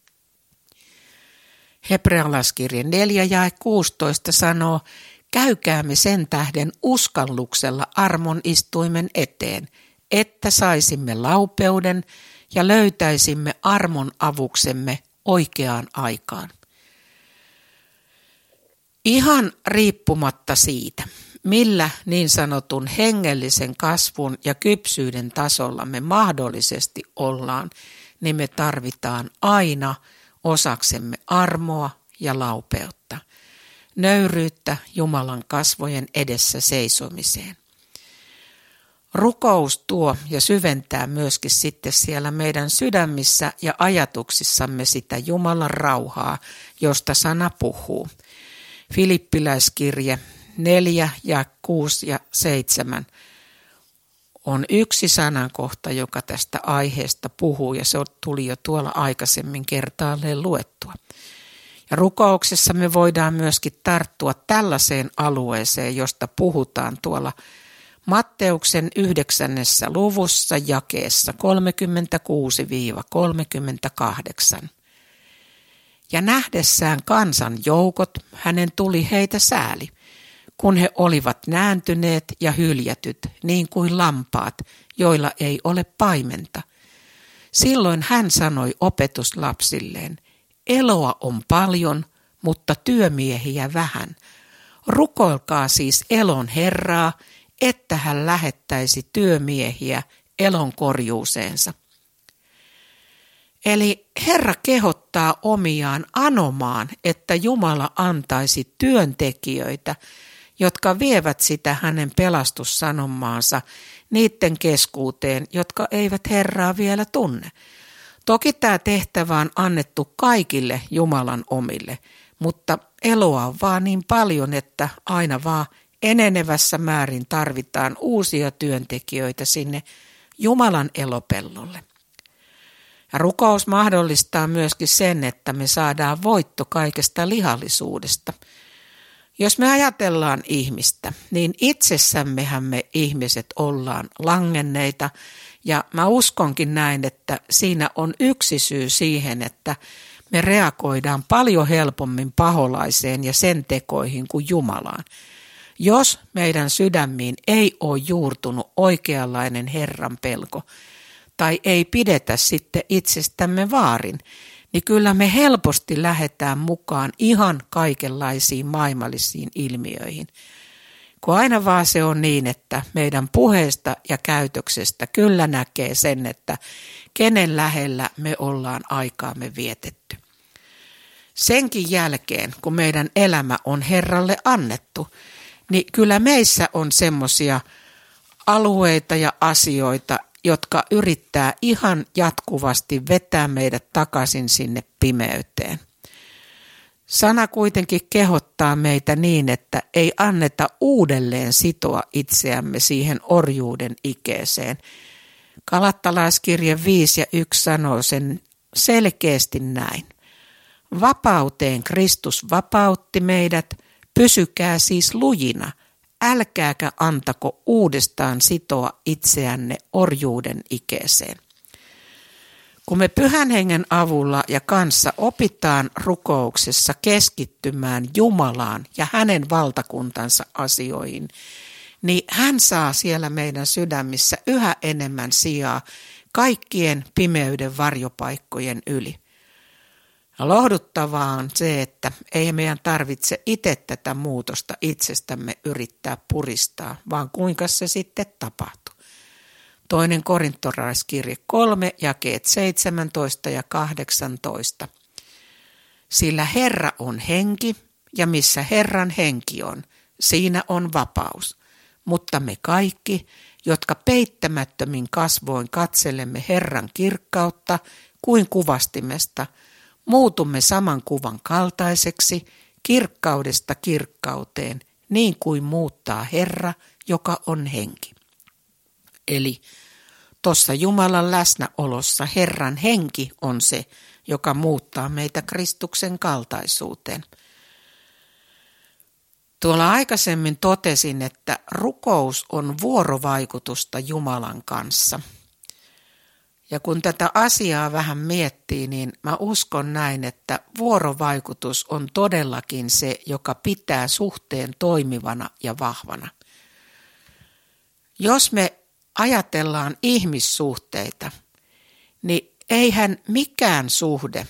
S1: Hebrealaiskirje neljä jae kuusitoista sanoo, käykäämme sen tähden uskalluksella armon istuimen eteen, että saisimme laupeuden ja löytäisimme armon avuksemme oikeaan aikaan. Ihan riippumatta siitä, millä niin sanotun hengellisen kasvun ja kypsyyden tasolla me mahdollisesti ollaan, niin me tarvitaan aina osaksemme armoa ja laupeutta, nöyryyttä Jumalan kasvojen edessä seisomiseen. Rukous tuo ja syventää myöskin sitten siellä meidän sydämissä ja ajatuksissamme sitä Jumalan rauhaa, josta sana puhuu. Filippiläiskirje neljä ja kuusi ja seitsemän on yksi sanankohta, joka tästä aiheesta puhuu ja se tuli jo tuolla aikaisemmin kertaalleen luettua. Ja rukouksessa me voidaan myöskin tarttua tällaiseen alueeseen, josta puhutaan tuolla Matteuksen yhdeksännessä luvussa jakeessa kolmekymmentäkuusi kolmekymmentäkahdeksan. Ja nähdessään kansan joukot, hänen tuli heitä sääli, kun he olivat nääntyneet ja hyljätyt, niin kuin lampaat, joilla ei ole paimenta. Silloin hän sanoi opetuslapsilleen, eloa on paljon, mutta työmiehiä vähän. Rukoilkaa siis elon Herraa, että hän lähettäisi työmiehiä elon korjuuseensa. Eli Herra kehottaa omiaan anomaan, että Jumala antaisi työntekijöitä, jotka vievät sitä hänen pelastussanomaansa niiden keskuuteen, jotka eivät Herraa vielä tunne. Toki tämä tehtävä on annettu kaikille Jumalan omille, mutta eloa on vaan niin paljon, että aina vaan enenevässä määrin tarvitaan uusia työntekijöitä sinne Jumalan elopellolle. Ja rukous mahdollistaa myöskin sen, että me saadaan voitto kaikesta lihallisuudesta. Jos me ajatellaan ihmistä, niin itsessämmehän me ihmiset ollaan langenneita, ja mä uskonkin näin, että siinä on yksi syy siihen, että me reagoidaan paljon helpommin paholaiseen ja sen tekoihin kuin Jumalaan. Jos meidän sydämiin ei ole juurtunut oikeanlainen Herran pelko, tai ei pidetä sitten itsestämme vaarin, niin kyllä me helposti lähdetään mukaan ihan kaikenlaisiin maailmallisiin ilmiöihin. Kun aina vaan se on niin, että meidän puheesta ja käytöksestä kyllä näkee sen, että kenen lähellä me ollaan aikaamme vietetty. Senkin jälkeen, kun meidän elämä on Herralle annettu, niin kyllä meissä on semmoisia alueita ja asioita, jotka yrittää ihan jatkuvasti vetää meidät takaisin sinne pimeyteen. Sana kuitenkin kehottaa meitä niin, että ei anneta uudelleen sitoa itseämme siihen orjuuden ikeeseen. Galattalaiskirje viisi ja yksi sanoo sen selkeästi näin. Vapauteen Kristus vapautti meidät, pysykää siis lujina, älkääkä antako uudestaan sitoa itseänne orjuuden ikeeseen. Kun me Pyhän Hengen avulla ja kanssa opitaan rukouksessa keskittymään Jumalaan ja hänen valtakuntansa asioihin, niin hän saa siellä meidän sydämissä yhä enemmän sijaa kaikkien pimeyden varjopaikkojen yli. Ja lohduttavaa on se, että ei meidän tarvitse itse tätä muutosta itsestämme yrittää puristaa, vaan kuinka se sitten tapahtuu. Toinen korintolaiskirje kolme, jakeet seitsemäntoista ja kahdeksantoista. Sillä Herra on henki, ja missä Herran henki on, siinä on vapaus. Mutta me kaikki, jotka peittämättömin kasvoin katselemme Herran kirkkautta kuin kuvastimesta, muutumme saman kuvan kaltaiseksi kirkkaudesta kirkkauteen, niin kuin muuttaa Herra, joka on henki. Eli tuossa Jumalan läsnäolossa Herran henki on se, joka muuttaa meitä Kristuksen kaltaisuuteen. Tuolla aikaisemmin totesin, että rukous on vuorovaikutusta Jumalan kanssa. Ja kun tätä asiaa vähän miettii, niin mä uskon näin, että vuorovaikutus on todellakin se, joka pitää suhteen toimivana ja vahvana. Jos me ajatellaan ihmissuhteita, niin eihän mikään suhde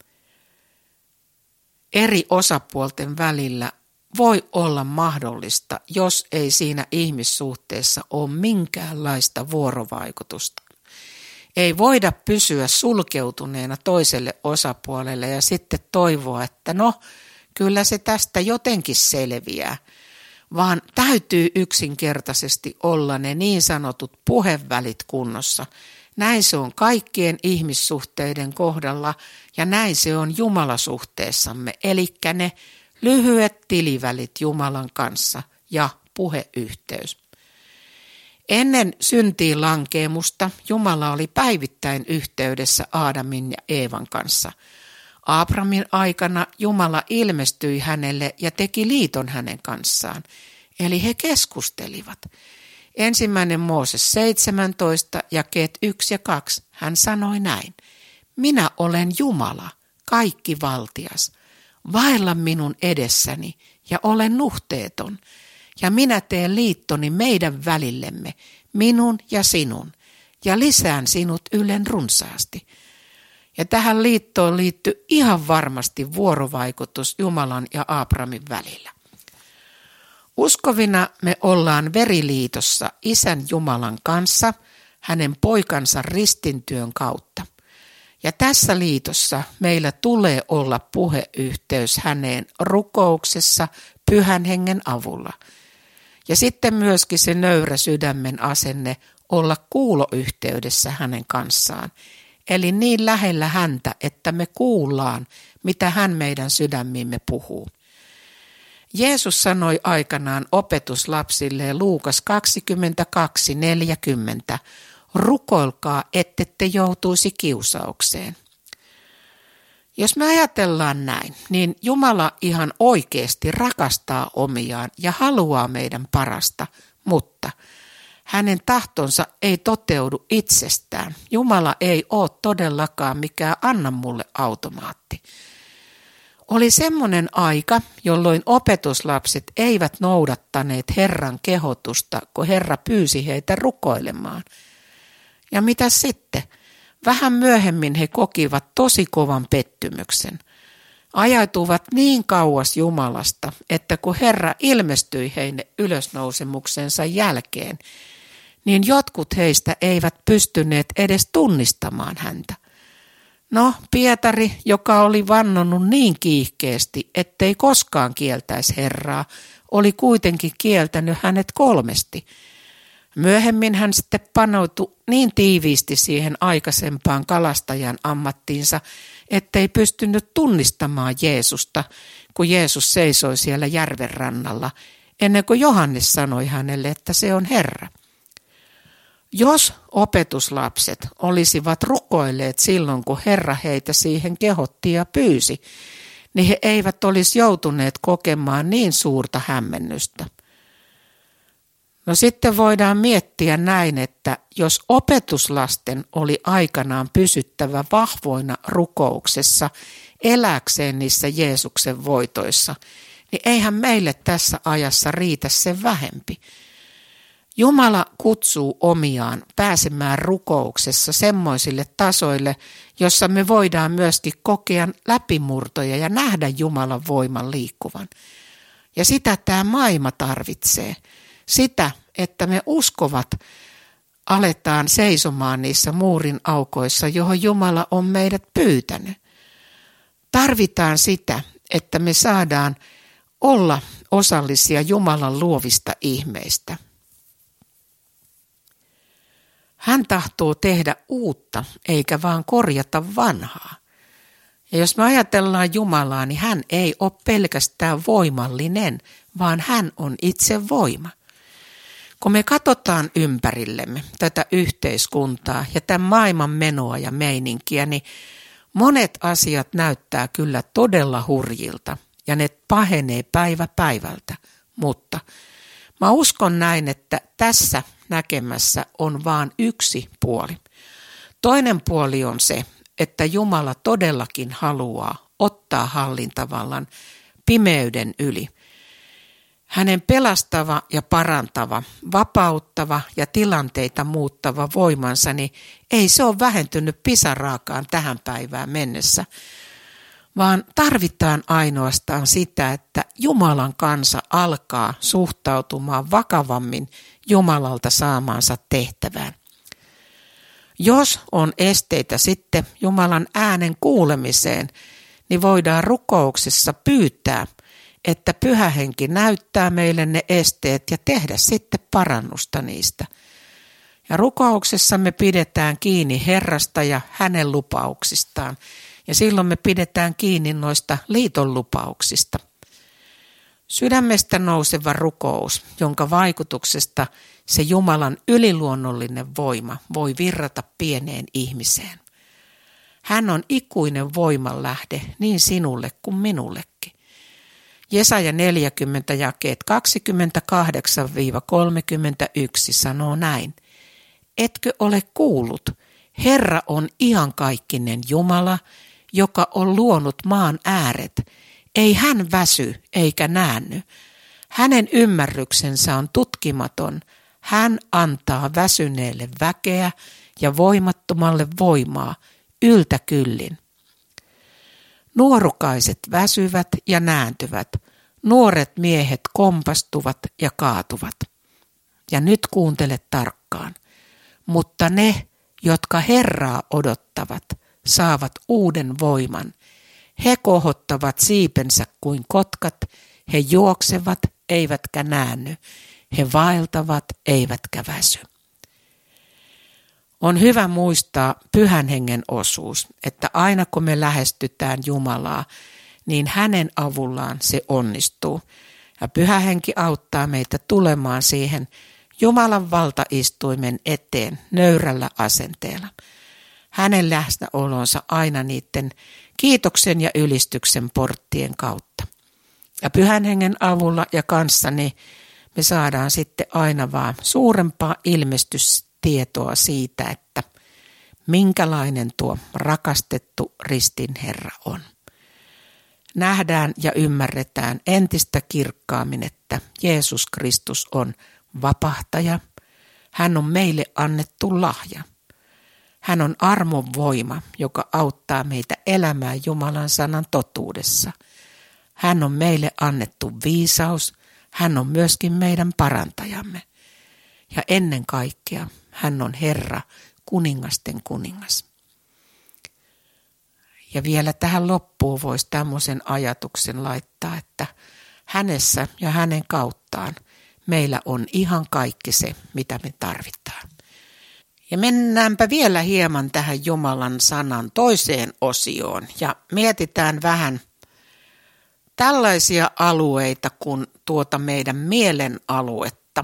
S1: eri osapuolten välillä voi olla mahdollista, jos ei siinä ihmissuhteessa ole minkäänlaista vuorovaikutusta. Ei voida pysyä sulkeutuneena toiselle osapuolelle ja sitten toivoa, että no, kyllä se tästä jotenkin selviää, vaan täytyy yksinkertaisesti olla ne niin sanotut puhevälit kunnossa. Näin se on kaikkien ihmissuhteiden kohdalla ja näin se on Jumalasuhteessamme, eli ne lyhyet tilivälit Jumalan kanssa ja puheyhteys. Ennen syntiin lankeemusta Jumala oli päivittäin yhteydessä Aadamin ja Eevan kanssa. Abramin aikana Jumala ilmestyi hänelle ja teki liiton hänen kanssaan, eli he keskustelivat. Ensimmäinen Mooses seitsemäntoista, jakeet yksi ja kaksi, hän sanoi näin. Minä olen Jumala, kaikki valtias. Vaella minun edessäni ja olen nuhteeton. Ja minä teen liittoni meidän välillemme, minun ja sinun, ja lisään sinut ylen runsaasti. Ja tähän liittoon liittyy ihan varmasti vuorovaikutus Jumalan ja Abramin välillä. Uskovina me ollaan veriliitossa Isän Jumalan kanssa, hänen poikansa ristintyön kautta. Ja tässä liitossa meillä tulee olla puheyhteys häneen rukouksessa Pyhän Hengen avulla. Ja sitten myöskin se nöyrä sydämen asenne olla kuuloyhteydessä hänen kanssaan. eli niin lähellä häntä, että me kuullaan, mitä hän meidän sydämiimme puhuu. Jeesus sanoi aikanaan opetuslapsilleen Luukas kaksikymmentäkaksi neljäkymmentä, rukoilkaa, ettette joutuisi kiusaukseen. Jos me ajatellaan näin, niin Jumala ihan oikeasti rakastaa omiaan ja haluaa meidän parasta, mutta hänen tahtonsa ei toteudu itsestään. Jumala ei ole todellakaan mikään anna mulle automaatti. Oli semmoinen aika, jolloin opetuslapset eivät noudattaneet Herran kehotusta, kun Herra pyysi heitä rukoilemaan. Ja mitä sitten? Vähän myöhemmin he kokivat tosi kovan pettymyksen. Ajautuivat niin kauas Jumalasta, että kun Herra ilmestyi heille ylösnousemuksensa jälkeen, niin jotkut heistä eivät pystyneet edes tunnistamaan häntä. No, Pietari, joka oli vannonut niin kiihkeästi, ettei koskaan kieltäisi Herraa, oli kuitenkin kieltänyt hänet kolmesti. Myöhemmin hän sitten panoutui niin tiiviisti siihen aikaisempaan kalastajan ammattiinsa, ettei pystynyt tunnistamaan Jeesusta, kun Jeesus seisoi siellä järven rannalla, ennen kuin Johannes sanoi hänelle, että se on Herra. Jos opetuslapset olisivat rukoilleet silloin, kun Herra heitä siihen kehotti ja pyysi, niin he eivät olisi joutuneet kokemaan niin suurta hämmennystä. No sitten voidaan miettiä näin, että jos opetuslasten oli aikanaan pysyttävä vahvoina rukouksessa, eläkseen niissä Jeesuksen voitoissa, niin eihän meille tässä ajassa riitä se vähempi. Jumala kutsuu omiaan pääsemään rukouksessa semmoisille tasoille, jossa me voidaan myöskin kokea läpimurtoja ja nähdä Jumalan voiman liikkuvan. Ja sitä tämä maailma tarvitsee. Sitä, että me uskovat aletaan seisomaan niissä muurin aukoissa, johon Jumala on meidät pyytänyt. Tarvitaan sitä, että me saadaan olla osallisia Jumalan luovista ihmeistä. Hän tahtoo tehdä uutta, eikä vaan korjata vanhaa. Ja jos me ajatellaan Jumalaa, niin hän ei ole pelkästään voimallinen, vaan hän on itse voima. Kun me katsotaan ympärillemme tätä yhteiskuntaa ja tämän maailman menoa ja meininkiä, niin monet asiat näyttää kyllä todella hurjilta ja ne pahenee päivä päivältä. Mutta mä uskon näin, että tässä näkemässä on vain yksi puoli. Toinen puoli on se, että Jumala todellakin haluaa ottaa hallintavallan pimeyden yli. Hänen pelastava ja parantava, vapauttava ja tilanteita muuttava voimansa, niin ei se ole vähentynyt pisaraakaan tähän päivään mennessä, vaan tarvitaan ainoastaan sitä, että Jumalan kansa alkaa suhtautumaan vakavammin Jumalalta saamaansa tehtävään. Jos on esteitä sitten Jumalan äänen kuulemiseen, niin voidaan rukouksessa pyytää, että Pyhä Henki näyttää meille ne esteet ja tehdä sitten parannusta niistä. Ja rukouksessa me pidetään kiinni Herrasta ja hänen lupauksistaan, ja silloin me pidetään kiinni noista liiton lupauksista. Sydämestä nouseva rukous, jonka vaikutuksesta se Jumalan yliluonnollinen voima voi virrata pieneen ihmiseen. Hän on ikuinen voimanlähde niin sinulle kuin minullekin. Jesaja neljäkymmentä jakeet kaksikymmentäkahdeksan kolmekymmentäyksi sanoo näin. Etkö ole kuullut? Herra on iankaikkinen Jumala, joka on luonut maan ääret. Ei hän väsy eikä näänny. Hänen ymmärryksensä on tutkimaton. Hän antaa väsyneelle väkeä ja voimattomalle voimaa yltäkyllin. Nuorukaiset väsyvät ja nääntyvät. Nuoret miehet kompastuvat ja kaatuvat. Ja nyt kuuntele tarkkaan. Mutta ne, jotka Herraa odottavat, saavat uuden voiman. He kohottavat siipensä kuin kotkat, he juoksevat eivätkä näänny, he vaeltavat eivätkä väsy. On hyvä muistaa Pyhän Hengen osuus, että aina kun me lähestytään Jumalaa, niin hänen avullaan se onnistuu. Ja Pyhä Henki auttaa meitä tulemaan siihen Jumalan valtaistuimen eteen nöyrällä asenteella. Hänen läsnäolonsa aina niiden kiitoksen ja ylistyksen porttien kautta. Ja Pyhän Hengen avulla ja kanssani me saadaan sitten aina vaan suurempaa ilmestystietoa siitä, että minkälainen tuo rakastettu ristin Herra on. Nähdään ja ymmärretään entistä kirkkaammin, että Jeesus Kristus on vapahtaja. Hän on meille annettu lahja. Hän on armon voima, joka auttaa meitä elämään Jumalan sanan totuudessa. Hän on meille annettu viisaus. Hän on myöskin meidän parantajamme. Ja ennen kaikkea hän on Herra, kuningasten kuningas. Ja vielä tähän loppuun voisi tämmöisen ajatuksen laittaa, että hänessä ja hänen kauttaan meillä on ihan kaikki se, mitä me tarvitaan. Ja mennäänpä vielä hieman tähän Jumalan sanan toiseen osioon ja mietitään vähän tällaisia alueita kuin tuota meidän mielen aluetta.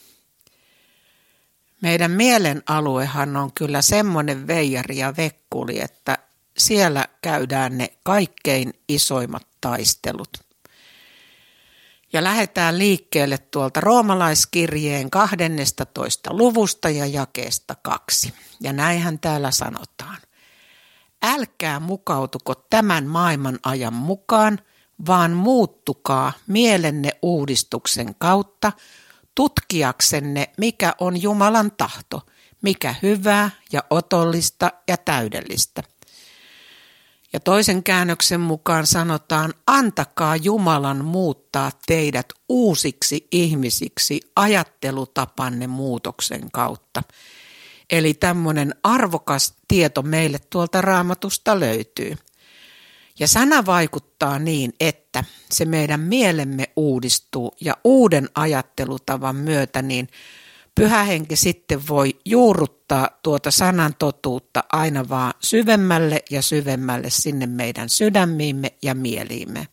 S1: Meidän mielen aluehan on kyllä semmoinen veijari ja vekkuli, että siellä käydään ne kaikkein isoimmat taistelut. Ja lähdetään liikkeelle tuolta roomalaiskirjeen kahdennestatoista luvusta ja jakeesta kaksi. Ja näinhän täällä sanotaan. Älkää mukautuko tämän maailman ajan mukaan, vaan muuttukaa mielenne uudistuksen kautta, tutkiaksenne mikä on Jumalan tahto, mikä hyvää ja otollista ja täydellistä. Ja toisen käännöksen mukaan sanotaan, antakaa Jumalan muuttaa teidät uusiksi ihmisiksi ajattelutapanne muutoksen kautta. Eli tämmöinen arvokas tieto meille tuolta Raamatusta löytyy. Ja sana vaikuttaa niin, että se meidän mielemme uudistuu ja uuden ajattelutavan myötä niin Pyhä Henki sitten voi juurruttaa tuota sanan totuutta aina vaan syvemmälle ja syvemmälle sinne meidän sydämiimme ja mieliimme.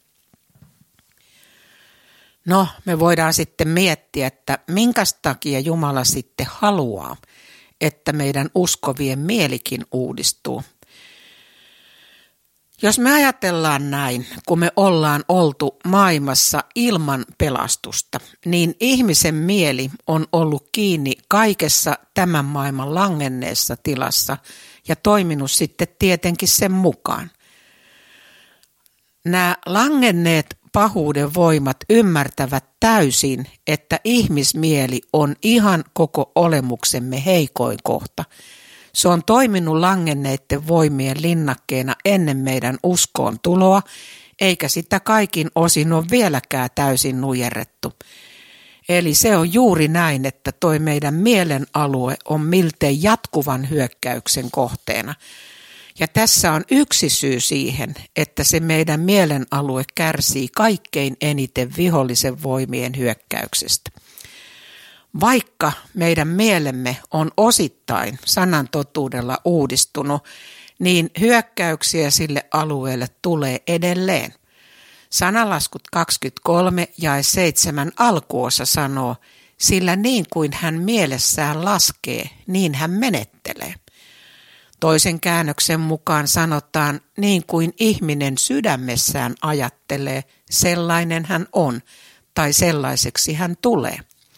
S1: No, me voidaan sitten miettiä, että minkä takia Jumala sitten haluaa, että meidän uskovien mielikin uudistuu. Jos me ajatellaan näin, kun me ollaan oltu maailmassa ilman pelastusta, niin ihmisen mieli on ollut kiinni kaikessa tämän maailman langenneessa tilassa ja toiminut sitten tietenkin sen mukaan. Nämä langenneet pahuuden voimat ymmärtävät täysin, että ihmismieli on ihan koko olemuksemme heikoin kohta. Se on toiminut langenneiden voimien linnakkeena ennen meidän uskoon tuloa, eikä sitä kaikin osin ole vieläkään täysin nujerrettu. Eli se on juuri näin, että toi meidän mielen alue on miltei jatkuvan hyökkäyksen kohteena. Ja tässä on yksi syy siihen, että se meidän mielen alue kärsii kaikkein eniten vihollisen voimien hyökkäyksestä. Vaikka meidän mielemme on osittain sanan totuudella uudistunut, niin hyökkäyksiä sille alueelle tulee edelleen. Sanalaskut kaksikymmentäkolme jae seitsemän alkuosa sanoo, sillä niin kuin hän mielessään laskee, niin hän menettelee. Toisen käännöksen mukaan sanotaan, niin kuin ihminen sydämessään ajattelee, sellainen hän on, tai sellaiseksi hän tulee.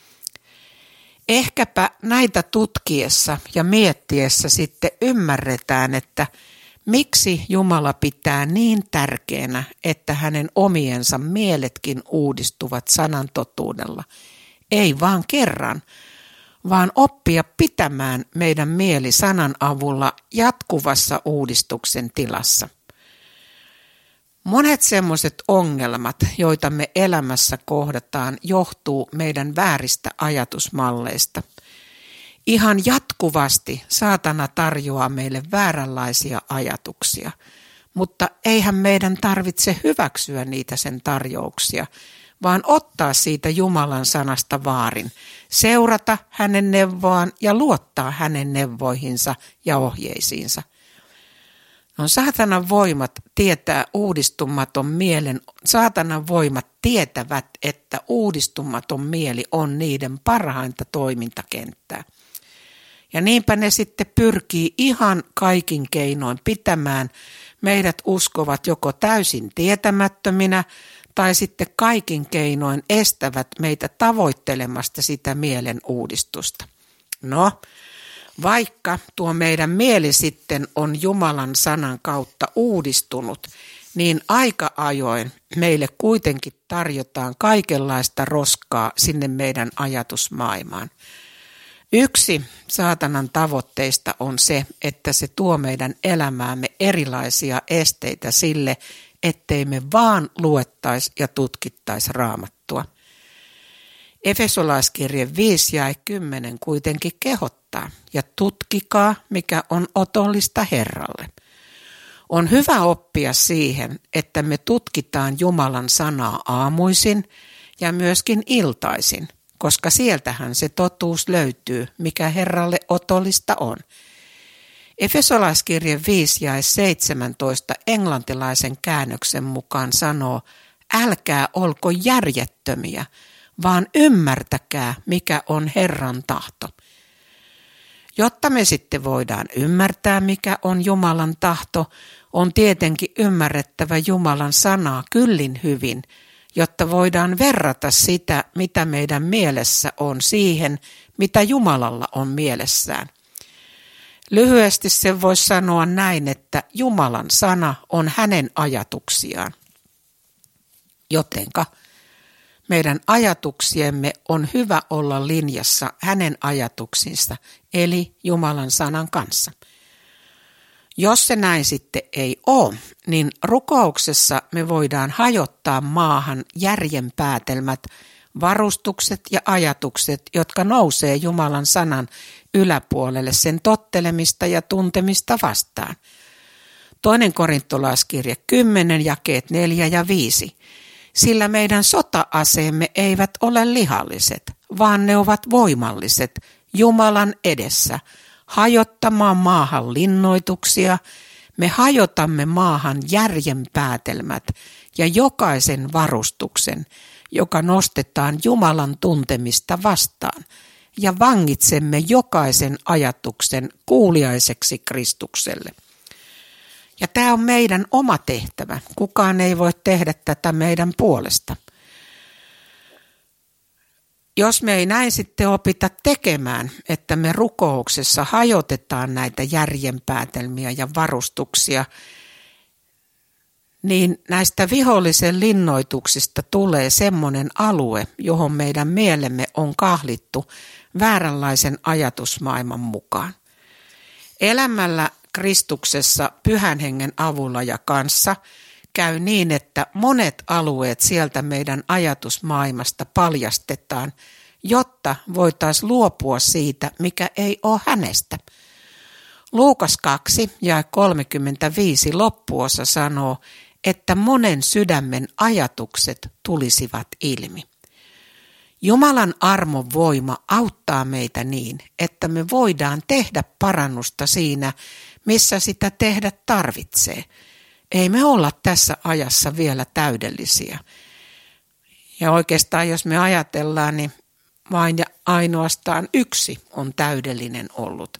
S1: Ehkäpä näitä tutkiessa ja miettiessä sitten ymmärretään, että miksi Jumala pitää niin tärkeänä, että hänen omiensa mieletkin uudistuvat sanan totuudella. Ei vaan kerran, vaan oppia pitämään meidän mieli sanan avulla jatkuvassa uudistuksen tilassa. Monet semmoiset ongelmat, joita me elämässä kohdataan, johtuu meidän vääristä ajatusmalleista. Ihan jatkuvasti saatana tarjoaa meille vääränlaisia ajatuksia, mutta eihän meidän tarvitse hyväksyä niitä sen tarjouksia, vaan ottaa siitä Jumalan sanasta vaarin, seurata hänen neuvoaan ja luottaa hänen neuvoihinsa ja ohjeisiinsa. No, saatanan voimat tietää uudistumaton mielen, saatanan voimat tietävät, että uudistumaton mieli on niiden parhainta toimintakenttää. Ja niinpä ne sitten pyrkii ihan kaikin keinoin pitämään meidät uskovat joko täysin tietämättöminä tai sitten kaikin keinoin estävät meitä tavoittelemasta sitä mielen uudistusta. No, vaikka tuo meidän mieli sitten on Jumalan sanan kautta uudistunut, niin aika ajoin meille kuitenkin tarjotaan kaikenlaista roskaa sinne meidän ajatusmaailmaan. Yksi saatanan tavoitteista on se, että se tuo meidän elämäämme erilaisia esteitä sille, ettei me vaan luettaisi ja tutkittaisi Raamattua. Efesolaiskirje viisi jae kymmenen kuitenkin kehottaa, ja tutkikaa, mikä on otollista Herralle. On hyvä oppia siihen, että me tutkitaan Jumalan sanaa aamuisin ja myöskin iltaisin, koska sieltähän se totuus löytyy, mikä Herralle otollista on. Efesolaiskirje viisi jae seitsemäntoista englantilaisen käännöksen mukaan sanoo, älkää olko järjettömiä, vaan ymmärtäkää, mikä on Herran tahto. Jotta me sitten voidaan ymmärtää, mikä on Jumalan tahto, on tietenkin ymmärrettävä Jumalan sanaa kyllin hyvin, jotta voidaan verrata sitä, mitä meidän mielessä on, siihen, mitä Jumalalla on mielessään. Lyhyesti se voisi sanoa näin, että Jumalan sana on hänen ajatuksiaan. Jotenka meidän ajatuksiemme on hyvä olla linjassa hänen ajatuksinsa, eli Jumalan sanan kanssa. Jos se näin sitten ei ole, niin rukouksessa me voidaan hajottaa maahan järjen päätelmät, varustukset ja ajatukset, jotka nousee Jumalan sanan yläpuolelle sen tottelemista ja tuntemista vastaan. Toinen korintolaiskirje kymmenen jakeet neljä ja viisi. Sillä meidän sota-aseemme eivät ole lihalliset, vaan ne ovat voimalliset Jumalan edessä, hajottamaan maahan linnoituksia. Me hajotamme maahan järjen päätelmät ja jokaisen varustuksen, joka nostetaan Jumalan tuntemista vastaan, ja vangitsemme jokaisen ajatuksen kuuliaiseksi Kristukselle. Ja tämä on meidän oma tehtävä. Kukaan ei voi tehdä tätä meidän puolesta. Jos me ei näin sitten opita tekemään, että me rukouksessa hajotetaan näitä järjenpäätelmiä ja varustuksia, niin näistä vihollisen linnoituksista tulee semmoinen alue, johon meidän mielemme on kahlittu vääränlaisen ajatusmaailman mukaan. Elämällä Kristuksessa Pyhän Hengen avulla ja kanssa käy niin, että monet alueet sieltä meidän ajatusmaailmasta paljastetaan, jotta voitaisiin luopua siitä, mikä ei ole hänestä. Luukas kaksi ja kolmekymmentäviisi loppuosa sanoo, että monen sydämen ajatukset tulisivat ilmi. Jumalan armon voima auttaa meitä niin, että me voidaan tehdä parannusta siinä, missä sitä tehdä tarvitsee. Ei me olla tässä ajassa vielä täydellisiä. Ja oikeastaan jos me ajatellaan, niin vain ja ainoastaan yksi on täydellinen ollut.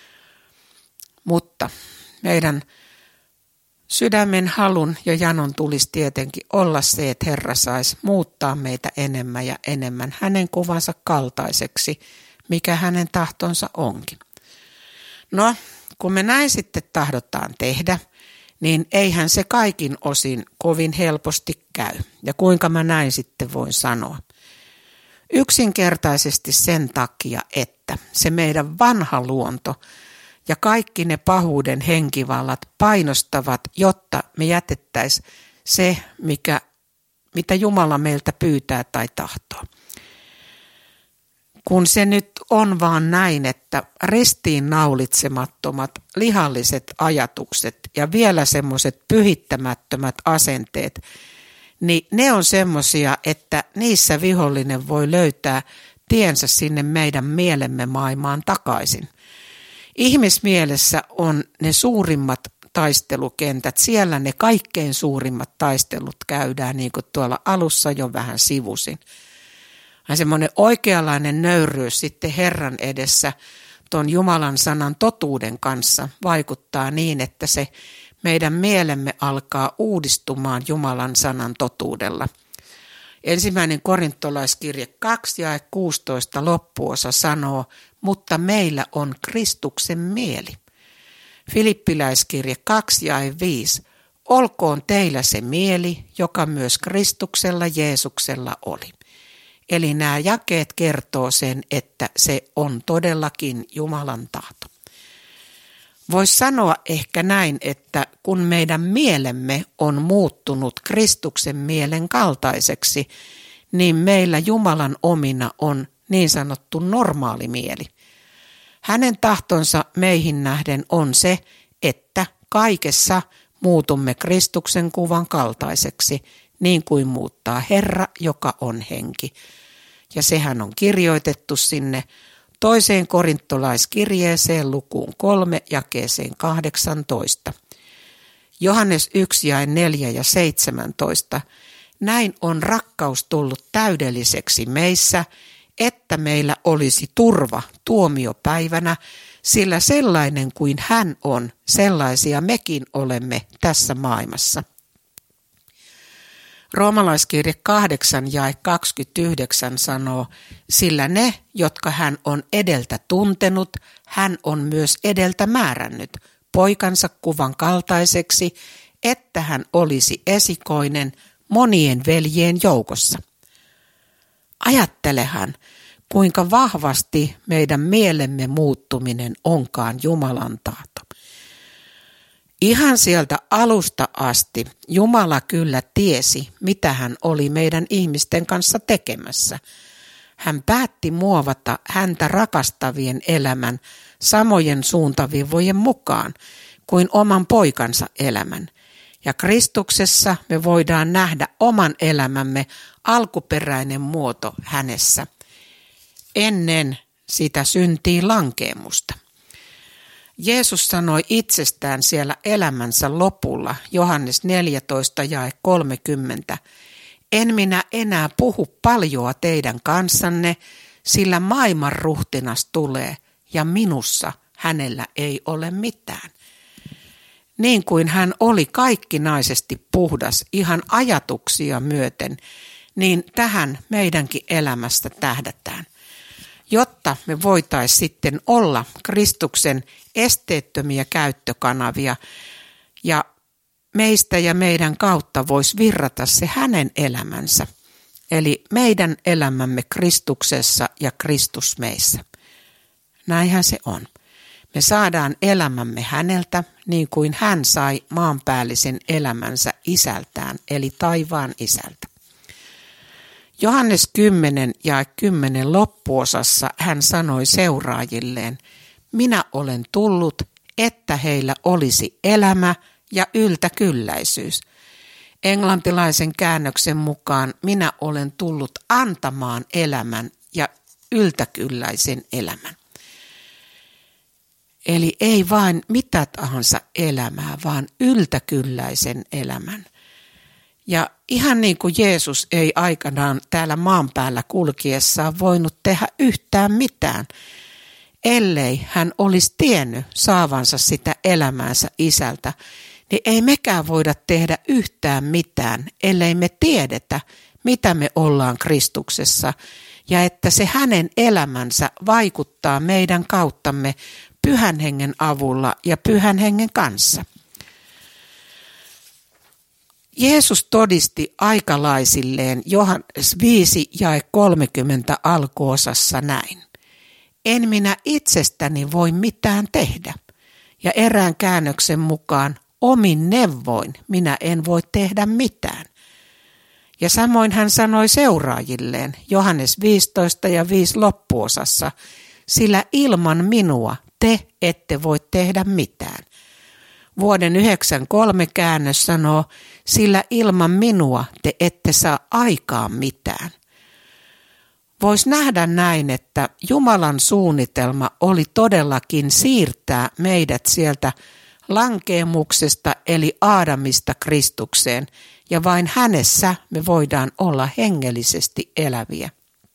S1: Mutta meidän sydämen halun ja janon tulisi tietenkin olla se, että Herra saisi muuttaa meitä enemmän ja enemmän hänen kuvansa kaltaiseksi, mikä hänen tahtonsa onkin. No, kun me näin sitten tahdotaan tehdä, niin eihän se kaikin osin kovin helposti käy. Ja kuinka mä näin sitten voin sanoa? Yksinkertaisesti sen takia, että se meidän vanha luonto ja kaikki ne pahuuden henkivallat painostavat, jotta me jätettäisiin se, mikä, mitä Jumala meiltä pyytää tai tahtoo. Kun se nyt on vaan näin, että ristiin naulitsemattomat lihalliset ajatukset ja vielä semmoiset pyhittämättömät asenteet, niin ne on semmoisia, että niissä vihollinen voi löytää tiensä sinne meidän mielemme maailmaan takaisin. Ihmismielessä on ne suurimmat taistelukentät, siellä ne kaikkein suurimmat taistelut käydään, niin kuin tuolla alussa jo vähän sivusin. Ja semmoinen oikeanlainen nöyryys sitten Herran edessä tuon Jumalan sanan totuuden kanssa vaikuttaa niin, että se meidän mielemme alkaa uudistumaan Jumalan sanan totuudella. Ensimmäinen korintolaiskirje kaksi jae kuusitoista loppuosa sanoo, mutta meillä on Kristuksen mieli. Filippiläiskirje kaksi jae viisi, olkoon teillä se mieli, joka myös Kristuksella Jeesuksella oli. Eli nämä jakeet kertoo sen, että se on todellakin Jumalan tahto. Voisi sanoa ehkä näin, että kun meidän mielemme on muuttunut Kristuksen mielen kaltaiseksi, niin meillä Jumalan omina on niin sanottu normaali mieli. Hänen tahtonsa meihin nähden on se, että kaikessa muutumme Kristuksen kuvan kaltaiseksi, niin kuin muuttaa Herra, joka on henki. Ja sehän on kirjoitettu sinne toiseen korintolaiskirjeeseen lukuun kolme jakeeseen kahdeksantoista. Johannes yksi jae neljä ja seitsemäntoista. Näin on rakkaus tullut täydelliseksi meissä, että meillä olisi turva tuomiopäivänä, sillä sellainen kuin hän on, sellaisia mekin olemme tässä maailmassa. Roomalaiskirje kahdeksan jae kaksikymmentäyhdeksän sanoo, sillä ne, jotka hän on edeltä tuntenut, hän on myös edeltä määrännyt poikansa kuvan kaltaiseksi, että hän olisi esikoinen monien veljien joukossa. Ajattelehan, kuinka vahvasti meidän mielemme muuttuminen onkaan Jumalan tahto. Ihan sieltä alusta asti Jumala kyllä tiesi, mitä hän oli meidän ihmisten kanssa tekemässä. Hän päätti muovata häntä rakastavien elämän samojen suuntaviivojen mukaan kuin oman poikansa elämän. Ja Kristuksessa me voidaan nähdä oman elämämme alkuperäinen muoto hänessä ennen sitä syntiin lankeemusta. Jeesus sanoi itsestään siellä elämänsä lopulla, Johannes neljätoista jae kolmekymmentä, en minä enää puhu paljoa teidän kanssanne, sillä maailman ruhtinas tulee ja minussa hänellä ei ole mitään. Niin kuin hän oli kaikkinaisesti puhdas ihan ajatuksia myöten, niin tähän meidänkin elämästä tähdätään. Jotta me voitaisiin sitten olla Kristuksen esteettömiä käyttökanavia ja meistä ja meidän kautta voisi virrata se hänen elämänsä. Eli meidän elämämme Kristuksessa ja Kristus meissä. Näinhän se on. Me saadaan elämämme häneltä niin kuin hän sai maanpäällisen elämänsä isältään, eli taivaan isältä. Johannes kymmenen ja kymmenen loppuosassa hän sanoi seuraajilleen, minä olen tullut, että heillä olisi elämä ja yltäkylläisyys. Englantilaisen käännöksen mukaan minä olen tullut antamaan elämän ja yltäkylläisen elämän. Eli ei vain mitä tahansa elämää, vaan yltäkylläisen elämän. Ja ihan niin kuin Jeesus ei aikanaan täällä maan päällä kulkiessaan voinut tehdä yhtään mitään, ellei hän olisi tiennyt saavansa sitä elämäänsä isältä, niin ei mekään voida tehdä yhtään mitään, ellei me tiedetä, mitä me ollaan Kristuksessa, ja että se hänen elämänsä vaikuttaa meidän kauttamme Pyhän Hengen avulla ja Pyhän Hengen kanssa. Jeesus todisti aikalaisilleen Johannes viisi jae kolmekymmentä alkuosassa näin. En minä itsestäni voi mitään tehdä. Ja erään käännöksen mukaan omin neuvoin minä en voi tehdä mitään. Ja samoin hän sanoi seuraajilleen Johannes viisitoista ja viisi loppuosassa, sillä ilman minua te ette voi tehdä mitään. Vuoden yhdeksänkymmentäkolme käännös sanoo, sillä ilman minua te ette saa aikaan mitään. Voisi nähdä näin, että Jumalan suunnitelma oli todellakin siirtää meidät sieltä lankeemuksesta eli Aadamista Kristukseen, ja vain hänessä me voidaan olla hengellisesti eläviä.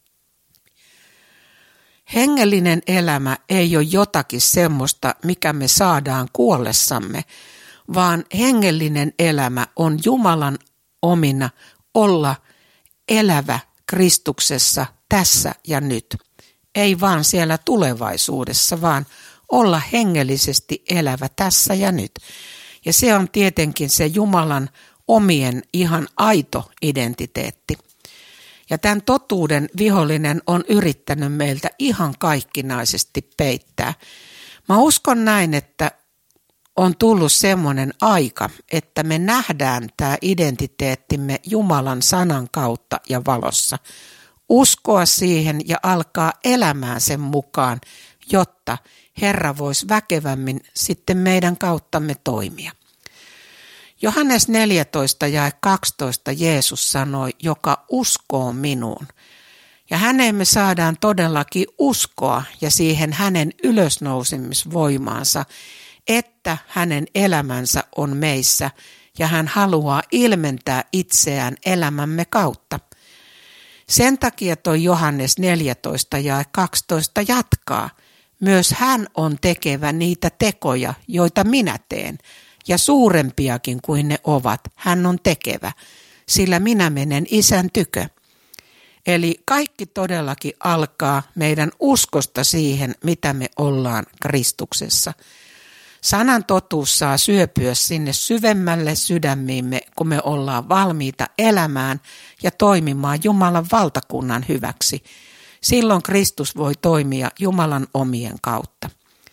S1: Hengellinen elämä ei ole jotakin semmoista, mikä me saadaan kuollessamme, vaan hengellinen elämä on Jumalan omina olla elävä Kristuksessa tässä ja nyt. Ei vaan siellä tulevaisuudessa, vaan olla hengellisesti elävä tässä ja nyt. Ja se on tietenkin se Jumalan omien ihan aito identiteetti. Ja tämän totuuden vihollinen on yrittänyt meiltä ihan kaikkinaisesti peittää. Mä uskon näin, että on tullut semmoinen aika, että me nähdään tämä identiteettimme Jumalan sanan kautta ja valossa. Uskoa siihen ja alkaa elämään sen mukaan, jotta Herra voisi väkevämmin sitten meidän kauttamme toimia. Johannes neljätoista jae kaksitoista Jeesus sanoi, joka uskoo minuun. Ja häneen me saadaan todellakin uskoa ja siihen hänen ylösnousemisvoimaansa, että hänen elämänsä on meissä ja hän haluaa ilmentää itseään elämämme kautta. Sen takia toi Johannes neljätoista jae kaksitoista jatkaa. Myös hän on tekevä niitä tekoja, joita minä teen, ja suurempiakin kuin ne ovat, hän on tekevä, sillä minä menen Isän tykö. Eli kaikki todellakin alkaa meidän uskosta siihen, mitä me ollaan Kristuksessa. Sanan totuus saa syöpyä sinne syvemmälle sydämiimme, kun me ollaan valmiita elämään ja toimimaan Jumalan valtakunnan hyväksi. Silloin Kristus voi toimia Jumalan omien kautta.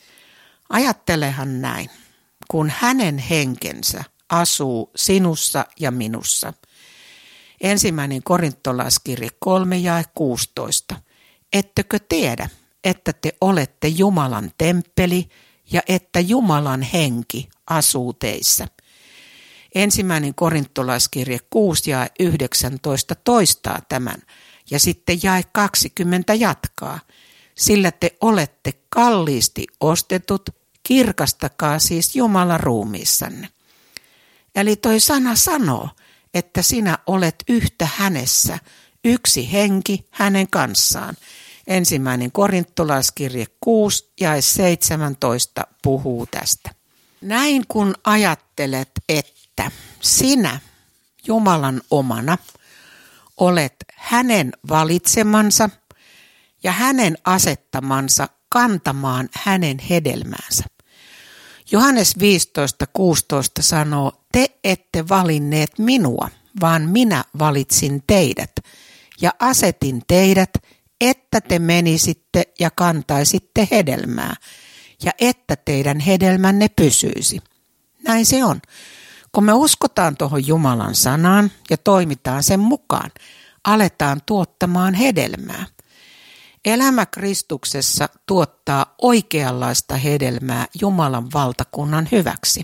S1: Ajattelehan näin, kun hänen henkensä asuu sinussa ja minussa. Ensimmäinen korintolaiskirje kolme jae kuusitoista. Ettekö tiedä, että te olette Jumalan temppeli ja että Jumalan henki asuu teissä? Ensimmäinen korintolaiskirje kuusi jae yhdeksäntoista toistaa tämän ja sitten jae kaksikymmentä jatkaa. Sillä te olette kalliisti ostetut, kirkastakaa siis Jumalan ruumiissanne. Eli toi sana sanoo, että sinä olet yhtä hänessä, yksi henki hänen kanssaan. Ensimmäinen korintolaiskirje kuusi jae seitsemäntoista puhuu tästä. Näin kun ajattelet, että sinä Jumalan omana olet hänen valitsemansa ja hänen asettamansa kantamaan hänen hedelmäänsä. Johannes viisitoista kuusitoista sanoo, te ette valinneet minua, vaan minä valitsin teidät ja asetin teidät, että te menisitte ja kantaisitte hedelmää ja että teidän hedelmänne pysyisi. Näin se on. Kun me uskotaan tuohon Jumalan sanaan ja toimitaan sen mukaan, aletaan tuottamaan hedelmää. Elämä Kristuksessa tuottaa oikeanlaista hedelmää Jumalan valtakunnan hyväksi.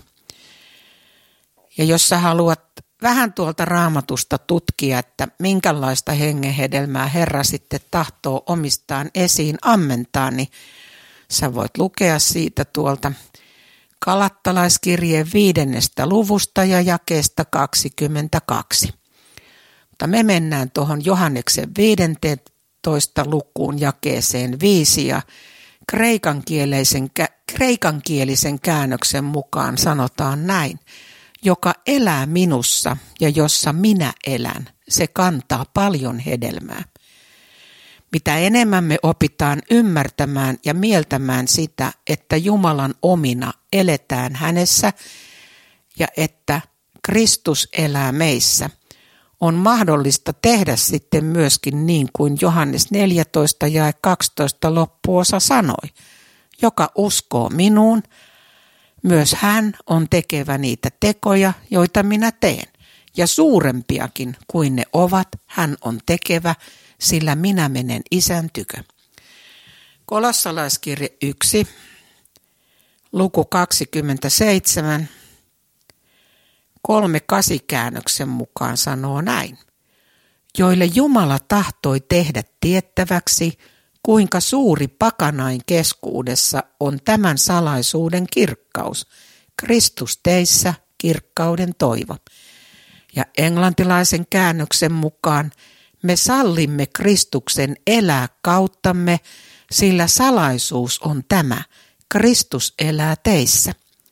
S1: Ja jos sä haluat vähän tuolta Raamatusta tutkia, että minkälaista hengenhedelmää Herra sitten tahtoo omistaan esiin ammentaa, niin sä voit lukea siitä tuolta Galattalaiskirjeen viidennestä luvusta ja jakeesta kaksikymmentäkaksi. Mutta me mennään tuohon Johanneksen viidenteentoista lukuun jakeeseen viisi ja kreikankielisen, kreikankielisen käännöksen mukaan sanotaan näin. Joka elää minussa ja jossa minä elän, se kantaa paljon hedelmää. Mitä enemmän me opitaan ymmärtämään ja mieltämään sitä, että Jumalan omina eletään hänessä ja että Kristus elää meissä, on mahdollista tehdä sitten myöskin niin kuin Johannes neljätoista jae kaksitoista loppuosa sanoi. Joka uskoo minuun, myös hän on tekevä niitä tekoja, joita minä teen, ja suurempiakin kuin ne ovat, hän on tekevä, sillä minä menen Isän tykö. Kolossalaiskirje yksi, luku kaksikymmentäseitsemän kolme kasikäännöksen mukaan sanoo näin. Joille Jumala tahtoi tehdä tiettäväksi, kuinka suuri pakanain keskuudessa on tämän salaisuuden kirkkaus, Kristus teissä kirkkauden toivo. Ja englantilaisen käännöksen mukaan me sallimme Kristuksen elää kauttamme, sillä salaisuus on tämä, Kristus elää teissä.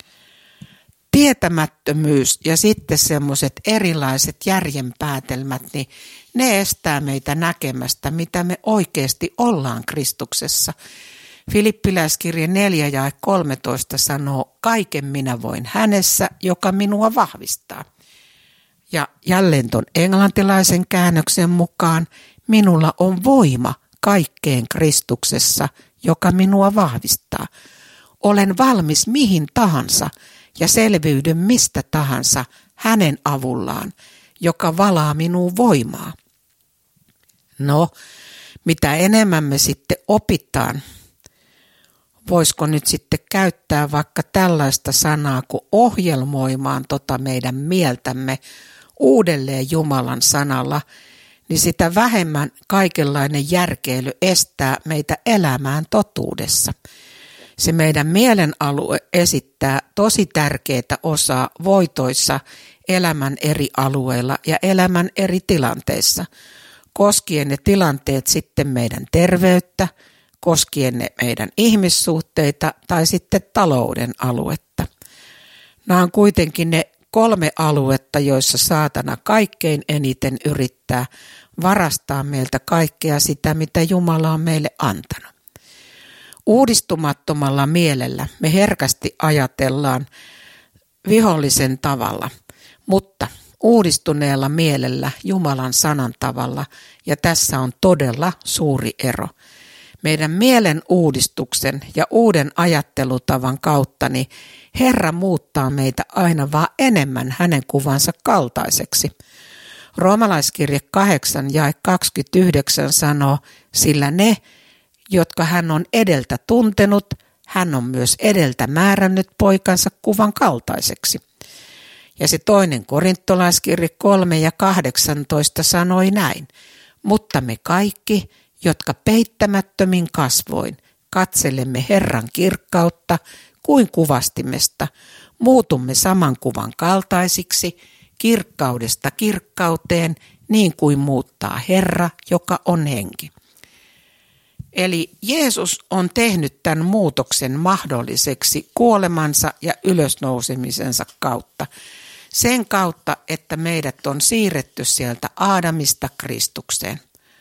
S1: Tietämättömyys ja sitten semmoiset erilaiset järjenpäätelmät, niin ne estää meitä näkemästä, mitä me oikeasti ollaan Kristuksessa. Filippiläiskirje neljä jae kolmetoista sanoo, kaiken minä voin hänessä, joka minua vahvistaa. Ja jälleen ton englantilaisen käännöksen mukaan, minulla on voima kaikkeen Kristuksessa, joka minua vahvistaa. Olen valmis mihin tahansa ja selviydyn mistä tahansa hänen avullaan, joka valaa minuun voimaa. No, mitä enemmän me sitten opitaan, voisiko nyt sitten käyttää vaikka tällaista sanaa kuin ohjelmoimaan tota meidän mieltämme uudelleen Jumalan sanalla, niin sitä vähemmän kaikenlainen järkeily estää meitä elämään totuudessa. Se meidän mielen alue esittää tosi tärkeää osaa voitoissa elämän eri alueilla ja elämän eri tilanteissa, koskien ne tilanteet sitten meidän terveyttä, koskien ne meidän ihmissuhteita tai sitten talouden aluetta. Nämä on kuitenkin ne kolme aluetta, joissa saatana kaikkein eniten yrittää varastaa meiltä kaikkea sitä, mitä Jumala on meille antanut. Uudistumattomalla mielellä me herkästi ajatellaan vihollisen tavalla, mutta uudistuneella mielellä Jumalan sanan tavalla, ja tässä on todella suuri ero. Meidän mielen uudistuksen ja uuden ajattelutavan kautta niin Herra muuttaa meitä aina vaan enemmän hänen kuvansa kaltaiseksi. Roomalaiskirje kahdeksan jae kaksikymmentäyhdeksän sanoo, sillä ne, jotka hän on edeltä tuntenut, hän on myös edeltä määrännyt poikansa kuvan kaltaiseksi. Ja se toinen korintolaiskirje kolme ja kahdeksantoista sanoi näin, mutta me kaikki, jotka peittämättömin kasvoin katselemme Herran kirkkautta kuin kuvastimesta, muutumme saman kuvan kaltaisiksi kirkkaudesta kirkkauteen niin kuin muuttaa Herra, joka on henki. Eli Jeesus on tehnyt tämän muutoksen mahdolliseksi kuolemansa ja ylösnousemisensa kautta. Sen kautta, että meidät on siirretty sieltä Aadamista Kristukseen.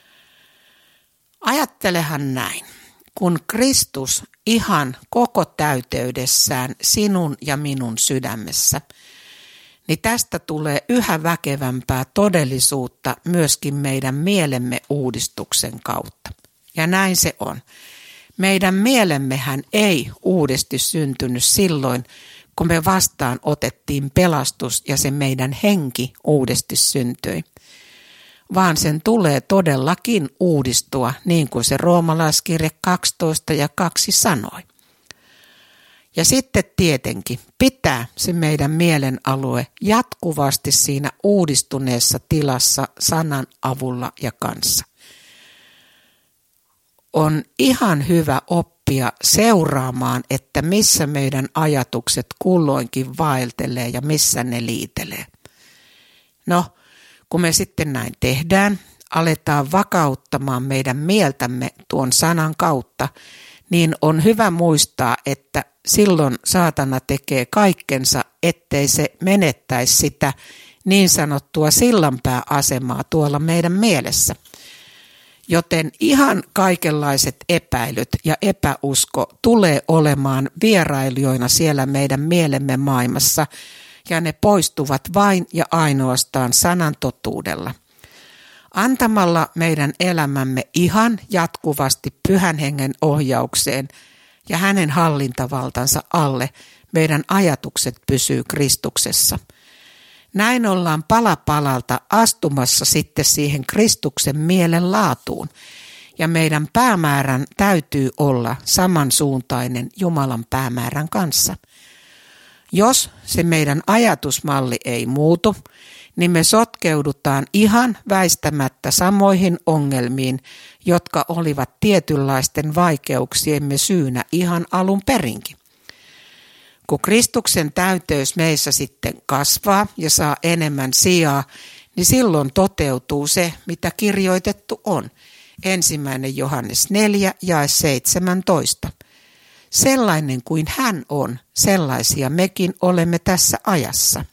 S1: Ajattelehan näin, kun Kristus ihan koko täyteydessään sinun ja minun sydämessä, niin tästä tulee yhä väkevämpää todellisuutta myöskin meidän mielemme uudistuksen kautta. Ja näin se on. Meidän mielemmehän ei uudesti syntynyt silloin, kun me vastaan otettiin pelastus ja se meidän henki uudesti syntyi. Vaan sen tulee todellakin uudistua, niin kuin se roomalaiskirje kaksitoista ja kaksi sanoi. Ja sitten tietenkin pitää se meidän mielen alue jatkuvasti siinä uudistuneessa tilassa sanan avulla ja kanssa. On ihan hyvä oppia seuraamaan, että missä meidän ajatukset kulloinkin vaeltelee ja missä ne liitelee. No, kun me sitten näin tehdään, aletaan vakauttamaan meidän mieltämme tuon sanan kautta, niin on hyvä muistaa, että silloin saatana tekee kaikkensa, ettei se menettäisi sitä niin sanottua sillanpääasemaa tuolla meidän mielessä. Joten ihan kaikenlaiset epäilyt ja epäusko tulee olemaan vierailijoina siellä meidän mielemme maailmassa, ja ne poistuvat vain ja ainoastaan sanan totuudella. Antamalla meidän elämämme ihan jatkuvasti Pyhän Hengen ohjaukseen ja hänen hallintavaltansa alle, meidän ajatukset pysyy Kristuksessa. Näin ollaan pala palalta astumassa sitten siihen Kristuksen mielen laatuun, ja meidän päämäärän täytyy olla samansuuntainen Jumalan päämäärän kanssa. Jos se meidän ajatusmalli ei muutu, niin me sotkeudutaan ihan väistämättä samoihin ongelmiin, jotka olivat tietynlaisten vaikeuksiemme syynä ihan alun perinkin. Kun Kristuksen täyteys meissä sitten kasvaa ja saa enemmän sijaa, niin silloin toteutuu se, mitä kirjoitettu on. Ensimmäinen Johannes neljä jae seitsemäntoista. Sellainen kuin hän on, sellaisia mekin olemme tässä ajassa.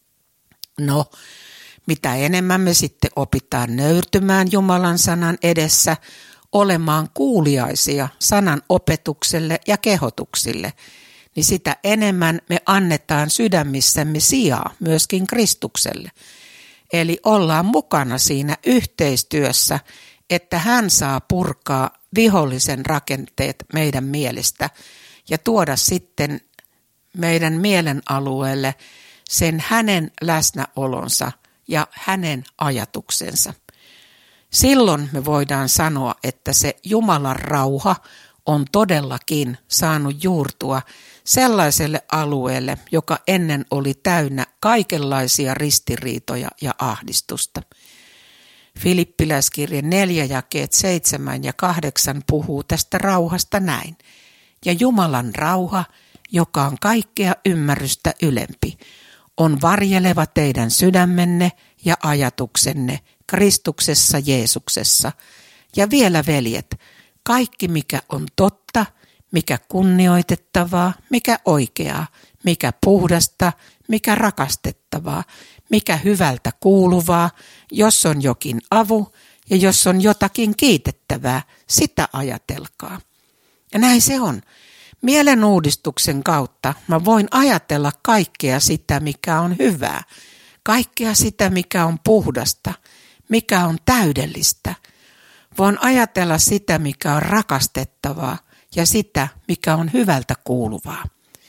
S1: No, mitä enemmän me sitten opitaan nöyrtymään Jumalan sanan edessä, olemaan kuuliaisia sanan opetukselle ja kehotuksille, niin sitä enemmän me annetaan sydämissämme sijaa myöskin Kristukselle. Eli ollaan mukana siinä yhteistyössä, että hän saa purkaa vihollisen rakenteet meidän mielestä ja tuoda sitten meidän mielen alueelle sen hänen läsnäolonsa ja hänen ajatuksensa. Silloin me voidaan sanoa, että se Jumalan rauha on todellakin saanut juurtua sellaiselle alueelle, joka ennen oli täynnä kaikenlaisia ristiriitoja ja ahdistusta. Filippiläiskirje neljä jakeet seitsemän ja kahdeksan puhuu tästä rauhasta näin. Ja Jumalan rauha, joka on kaikkea ymmärrystä ylempi, on varjeleva teidän sydämenne ja ajatuksenne Kristuksessa Jeesuksessa. Ja vielä veljet, kaikki mikä on totta, mikä kunnioitettavaa, mikä oikeaa, mikä puhdasta, mikä rakastettavaa, mikä hyvältä kuuluvaa, jos on jokin avu ja jos on jotakin kiitettävää, sitä ajatelkaa. Ja näin se on. Mielenuudistuksen kautta mä voin ajatella kaikkea sitä, mikä on hyvää, kaikkea sitä, mikä on puhdasta, mikä on täydellistä. Voin ajatella sitä, mikä on rakastettavaa ja sitä, mikä on hyvältä kuuluvaa.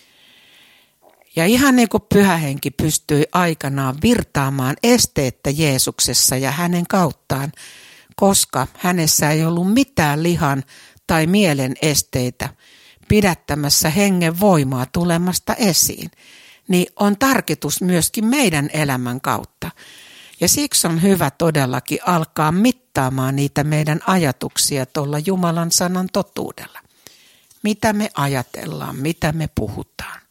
S1: Ja ihan niin kuin Pyhä Henki pystyi aikanaan virtaamaan esteettä Jeesuksessa ja hänen kauttaan, koska hänessä ei ollut mitään lihan tai mielen esteitä pidättämässä hengen voimaa tulemasta esiin, niin on tarkoitus myöskin meidän elämän kautta. Ja siksi on hyvä todellakin alkaa mittaamaan niitä meidän ajatuksia tuolla Jumalan sanan totuudella. Mitä me ajatellaan, mitä me puhutaan.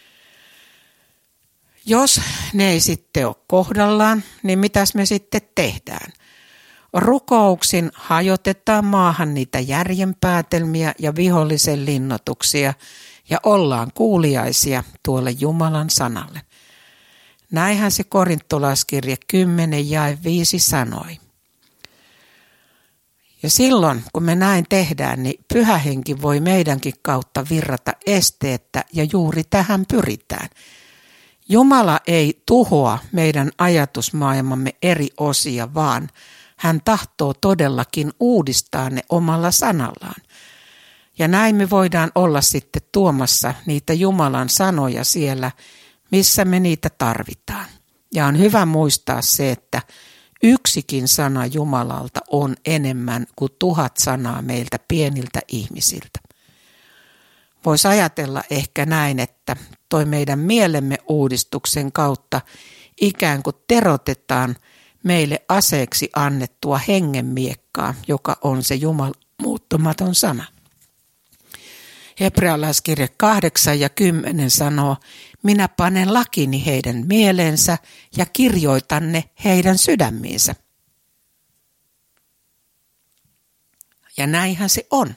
S1: Jos ne ei sitten ole kohdallaan, niin mitäs me sitten tehdään? Rukouksin hajotetaan maahan niitä järjenpäätelmiä ja vihollisen linnoituksia ja ollaan kuuliaisia tuolle Jumalan sanalle. Näinhän se korintolaiskirje kymmenen jae viisi sanoi. Ja silloin, kun me näin tehdään, niin Pyhä Henki voi meidänkin kautta virrata esteettä ja juuri tähän pyritään. Jumala ei tuhoa meidän ajatusmaailmamme eri osia, vaan hän tahtoo todellakin uudistaa ne omalla sanallaan. Ja näin me voidaan olla sitten tuomassa niitä Jumalan sanoja siellä, missä me niitä tarvitaan. Ja on hyvä muistaa se, että yksikin sana Jumalalta on enemmän kuin tuhat sanaa meiltä pieniltä ihmisiltä. Voisi ajatella ehkä näin, että toi meidän mielemme uudistuksen kautta ikään kuin terotetaan meille aseeksi annettua hengen miekkaa, joka on se Jumalan muuttumaton sana. Hebrealaiskirje kahdeksan ja kymmenen sanoo, minä panen lakini heidän mieleensä ja kirjoitan ne heidän sydämiinsä. Ja näinhän se on.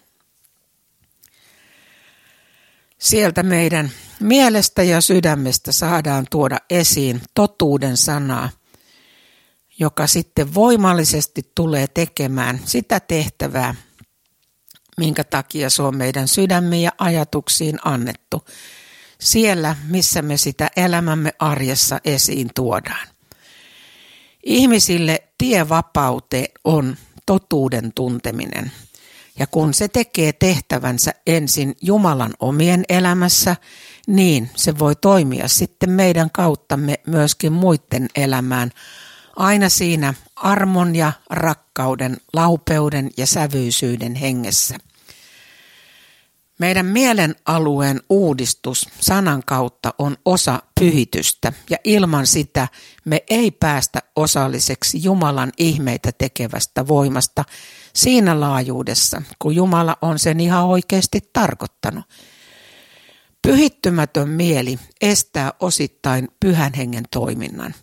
S1: Sieltä meidän mielestä ja sydämestä saadaan tuoda esiin totuuden sanaa, joka sitten voimallisesti tulee tekemään sitä tehtävää, minkä takia se on meidän sydämiin ja ajatuksiin annettu. Siellä, missä me sitä elämämme arjessa esiin tuodaan. Ihmisille tie vapauteen on totuuden tunteminen. Ja kun se tekee tehtävänsä ensin Jumalan omien elämässä, niin se voi toimia sitten meidän kauttamme myöskin muiden elämään. Aina siinä armon ja rakkauden, laupeuden ja sävyisyyden hengessä. Meidän mielen alueen uudistus sanan kautta on osa pyhitystä ja ilman sitä me ei päästä osalliseksi Jumalan ihmeitä tekevästä voimasta siinä laajuudessa, kun Jumala on sen ihan oikeasti tarkoittanut. Pyhittymätön mieli estää osittain Pyhän Hengen toiminnan.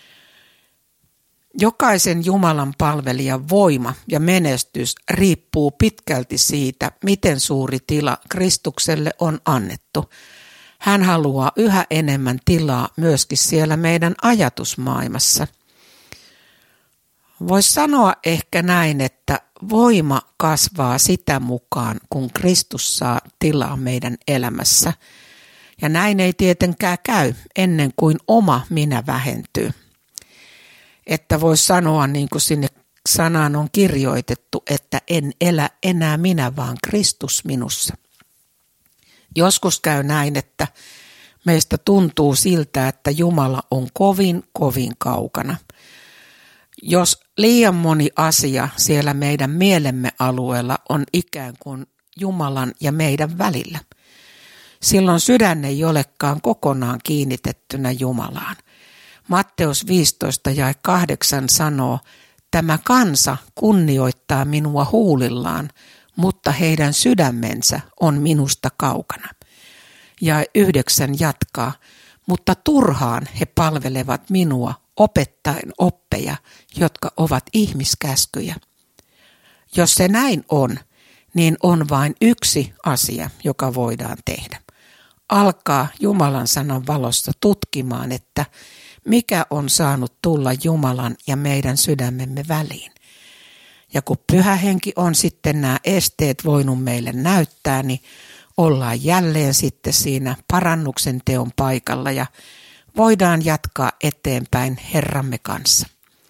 S1: Jokaisen Jumalan palvelijan voima ja menestys riippuu pitkälti siitä, miten suuri tila Kristukselle on annettu. Hän haluaa yhä enemmän tilaa myöskin siellä meidän ajatusmaailmassa. Voisi sanoa ehkä näin, että voima kasvaa sitä mukaan, kun Kristus saa tilaa meidän elämässä. Ja näin ei tietenkään käy ennen kuin oma minä vähentyy. Että voisi sanoa niin kuin sinne sanaan on kirjoitettu, että en elä enää minä, vaan Kristus minussa. Joskus käy näin, että meistä tuntuu siltä, että Jumala on kovin, kovin kaukana. Jos liian moni asia siellä meidän mielemme alueella on ikään kuin Jumalan ja meidän välillä, silloin sydän ei olekaan kokonaan kiinnitettynä Jumalaan. Matteus viisitoista jae kahdeksan sanoo, tämä kansa kunnioittaa minua huulillaan, mutta heidän sydämensä on minusta kaukana. Ja yhdeksän jatkaa, mutta turhaan he palvelevat minua opettaen oppeja, jotka ovat ihmiskäskyjä. Jos se näin on, niin on vain yksi asia, joka voidaan tehdä. Alkaa Jumalan sanan valossa tutkimaan, että mikä on saanut tulla Jumalan ja meidän sydämemme väliin. Ja kun Pyhä Henki on sitten nämä esteet voinut meille näyttää, niin ollaan jälleen sitten siinä parannuksen teon paikalla ja voidaan jatkaa eteenpäin Herramme kanssa.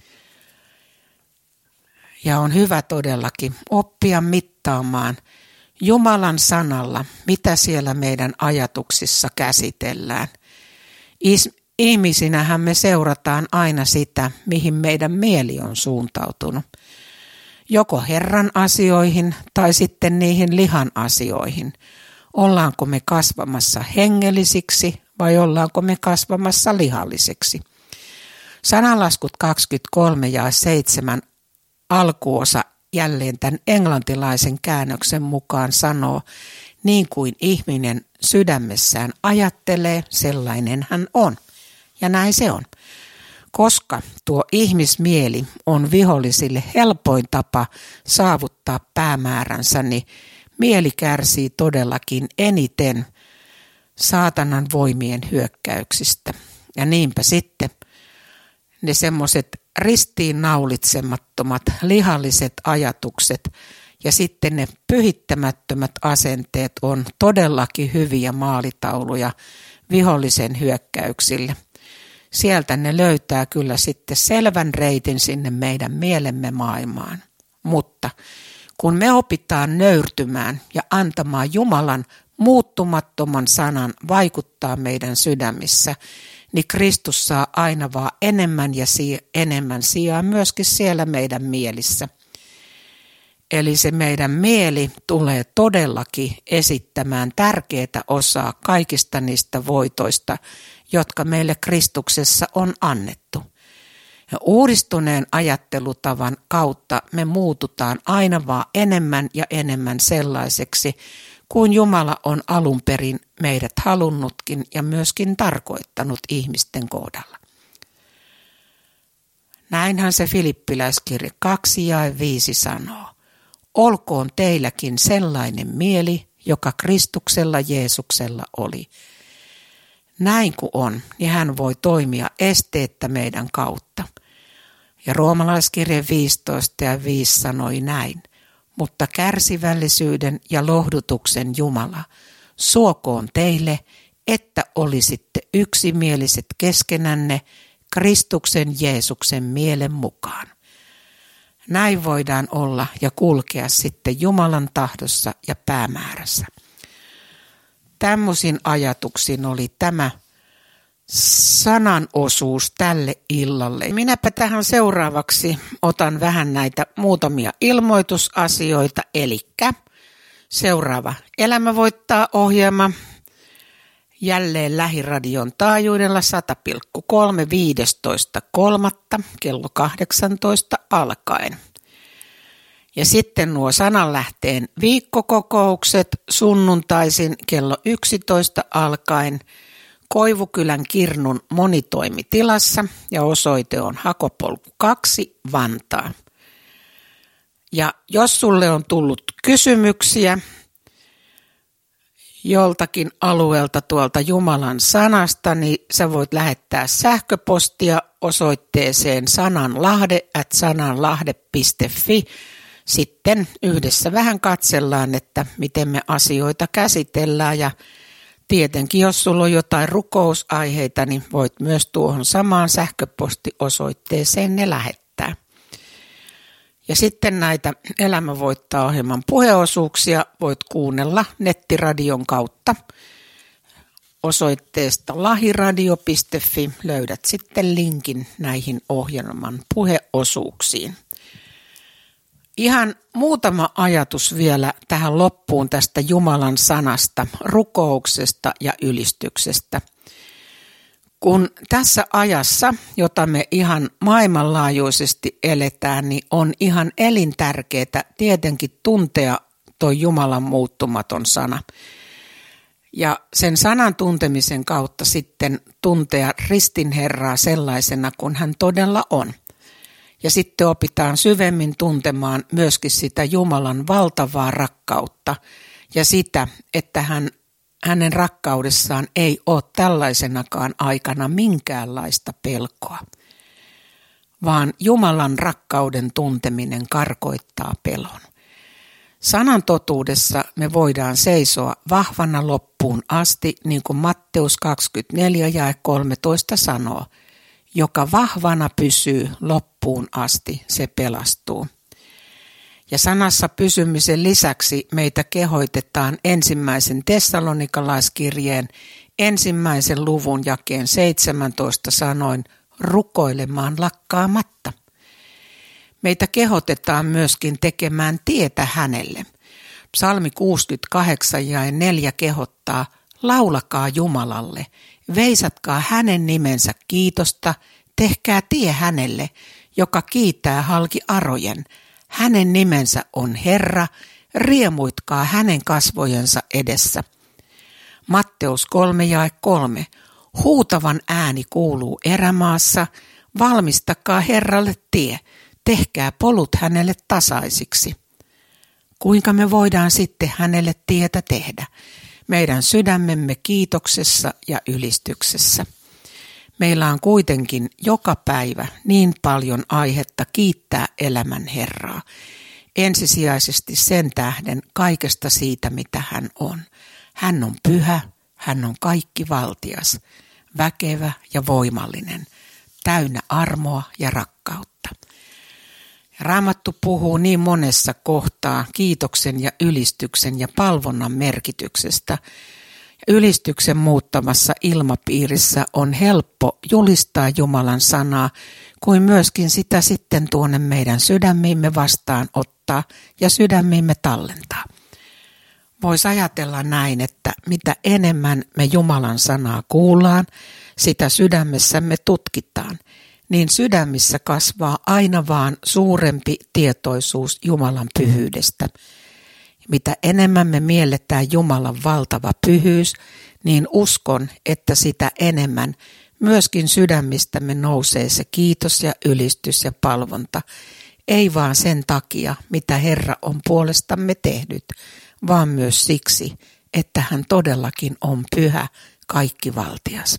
S1: Ja on hyvä todellakin oppia mittaamaan Jumalan sanalla, mitä siellä meidän ajatuksissa käsitellään. Ihmisinähän me seurataan aina sitä, mihin meidän mieli on suuntautunut. Joko Herran asioihin tai sitten niihin lihan asioihin. Ollaanko me kasvamassa hengellisiksi vai ollaanko me kasvamassa lihallisiksi? Sananlaskut kaksikymmentäkolme ja seitsemän alkuosa jälleen tämän englantilaisen käännöksen mukaan sanoo, niin kuin ihminen sydämessään ajattelee, sellainen hän on. Ja näin se on. Koska tuo ihmismieli on vihollisille helpoin tapa saavuttaa päämääränsä, niin mieli kärsii todellakin eniten saatanan voimien hyökkäyksistä. Ja niinpä sitten ne semmoiset ristiinnaulitsemattomat lihalliset ajatukset ja sitten ne pyhittämättömät asenteet on todellakin hyviä maalitauluja vihollisen hyökkäyksille. Sieltä ne löytää kyllä sitten selvän reitin sinne meidän mielemme maailmaan. Mutta kun me opitaan nöyrtymään ja antamaan Jumalan muuttumattoman sanan vaikuttaa meidän sydämissä, niin Kristus saa aina vaan enemmän ja enemmän sijaa myöskin siellä meidän mielissä. Eli se meidän mieli tulee todellakin esittämään tärkeää osaa kaikista niistä voitoista, jotka meille Kristuksessa on annettu. Ja uudistuneen ajattelutavan kautta me muututaan aina vaan enemmän ja enemmän sellaiseksi, kuin Jumala on alun perin meidät halunnutkin ja myöskin tarkoittanut ihmisten kohdalla. Näinhän se Filippiläiskirja kaksi jae viisi sanoo. Olkoon teilläkin sellainen mieli, joka Kristuksella Jeesuksella oli. Näin kuin on, niin hän voi toimia esteettä meidän kautta. Ja roomalaiskirja viisitoista ja viisi sanoi näin. Mutta kärsivällisyyden ja lohdutuksen Jumala, suokoon teille, että olisitte yksimieliset keskenänne Kristuksen Jeesuksen mielen mukaan. Näin voidaan olla ja kulkea sitten Jumalan tahdossa ja päämäärässä. Tämmöisin ajatuksin oli tämä sananosuus tälle illalle. Minäpä tähän seuraavaksi otan vähän näitä muutamia ilmoitusasioita, elikkä Seuraava Elämä voittaa -ohjelma jälleen Lähiradion taajuudella sata pilkku kolme viidestoista kolmatta kello kahdeksantoista alkaen. Ja sitten nuo Sananlähteen viikkokokoukset sunnuntaisin kello yksitoista alkaen Koivukylän Kirnun monitoimitilassa ja osoite on Hakopolku kaksi Vantaa. Ja jos sulle on tullut kysymyksiä joltakin alueelta tuolta Jumalan sanasta, niin sä voit lähettää sähköpostia osoitteeseen sananlahde at sananlahde piste fi. Sitten yhdessä vähän katsellaan, että miten me asioita käsitellään ja tietenkin jos sulla on jotain rukousaiheita, niin voit myös tuohon samaan sähköpostiosoitteeseen ne lähettää. Ja sitten näitä Elämä voittaa -ohjelman puheosuuksia voit kuunnella nettiradion kautta osoitteesta lahiradio piste fi. Löydät sitten linkin näihin ohjelman puheosuuksiin. Ihan muutama ajatus vielä tähän loppuun tästä Jumalan sanasta, rukouksesta ja ylistyksestä. Kun tässä ajassa, jota me ihan maailmanlaajuisesti eletään, niin on ihan elintärkeää tietenkin tuntea tuo Jumalan muuttumaton sana. Ja sen sanan tuntemisen kautta sitten tuntea ristin Herraa sellaisena kuin hän todella on. Ja sitten opitaan syvemmin tuntemaan myöskin sitä Jumalan valtavaa rakkautta ja sitä, että hän, hänen rakkaudessaan ei ole tällaisenakaan aikana minkäänlaista pelkoa, vaan Jumalan rakkauden tunteminen karkoittaa pelon. Sanan totuudessa me voidaan seisoa vahvana loppuun asti, niin kuin Matteus kaksikymmentäneljä jae kolmetoista sanoo. Joka vahvana pysyy loppuun asti, se pelastuu. Ja sanassa pysymisen lisäksi meitä kehoitetaan ensimmäisen Tessalonikalaiskirjeen ensimmäisen luvun jakeen seitsemäntoista sanoin rukoilemaan lakkaamatta. Meitä kehotetaan myöskin tekemään tietä hänelle. Psalmi kuusikymmentäkahdeksan jae neljä kehottaa, laulakaa Jumalalle. Veisatkaa hänen nimensä kiitosta, tehkää tie hänelle, joka kiitää halki arojen. Hänen nimensä on Herra, riemuitkaa hänen kasvojensa edessä. Matteus kolme jae kolme. Huutavan ääni kuuluu erämaassa, valmistakaa Herralle tie, tehkää polut hänelle tasaisiksi. Kuinka me voidaan sitten hänelle tietä tehdä? Meidän sydämemme kiitoksessa ja ylistyksessä. Meillä on kuitenkin joka päivä niin paljon aihetta kiittää elämän Herraa. Ensisijaisesti sen tähden kaikesta siitä, mitä hän on. Hän on pyhä, hän on kaikkivaltias, väkevä ja voimallinen, täynnä armoa ja rakkautta. Raamattu puhuu niin monessa kohtaa kiitoksen ja ylistyksen ja palvonnan merkityksestä. Ylistyksen muuttamassa ilmapiirissä on helppo julistaa Jumalan sanaa, kuin myöskin sitä sitten tuonne meidän sydämiimme vastaan ottaa ja sydämiimme tallentaa. Voisi ajatella näin, että mitä enemmän me Jumalan sanaa kuullaan, sitä sydämessämme tutkitaan. Niin sydämissä kasvaa aina vaan suurempi tietoisuus Jumalan pyhyydestä. Mitä enemmän me mielletään Jumalan valtava pyhyys, niin uskon, että sitä enemmän myöskin sydämistämme nousee se kiitos ja ylistys ja palvonta. Ei vaan sen takia, mitä Herra on puolestamme tehnyt, vaan myös siksi, että hän todellakin on pyhä, kaikkivaltias.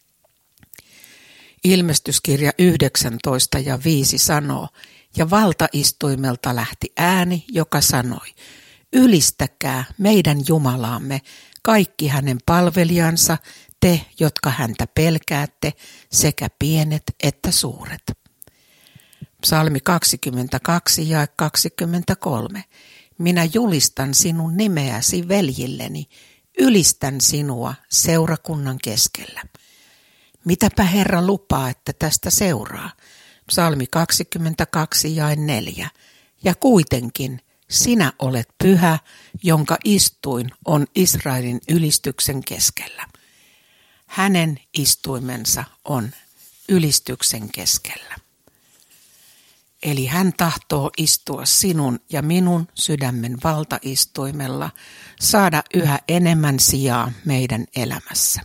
S1: Ilmestyskirja yhdeksäntoista ja viisi sanoo, ja valtaistuimelta lähti ääni, joka sanoi, ylistäkää meidän Jumalaamme, kaikki hänen palvelijansa, te, jotka häntä pelkäätte, sekä pienet että suuret. Psalmi kaksikymmentäkaksi ja kaksikymmentäkolme. Minä julistan sinun nimeäsi veljilleni, ylistän sinua seurakunnan keskellä. Mitäpä Herra lupaa, että tästä seuraa? Psalmi kaksikymmentäkaksi jae neljä. Ja kuitenkin sinä olet pyhä, jonka istuin on Israelin ylistyksen keskellä. Hänen istuimensa on ylistyksen keskellä. Eli hän tahtoo istua sinun ja minun sydämen valtaistuimella, saada yhä enemmän sijaa meidän elämässä.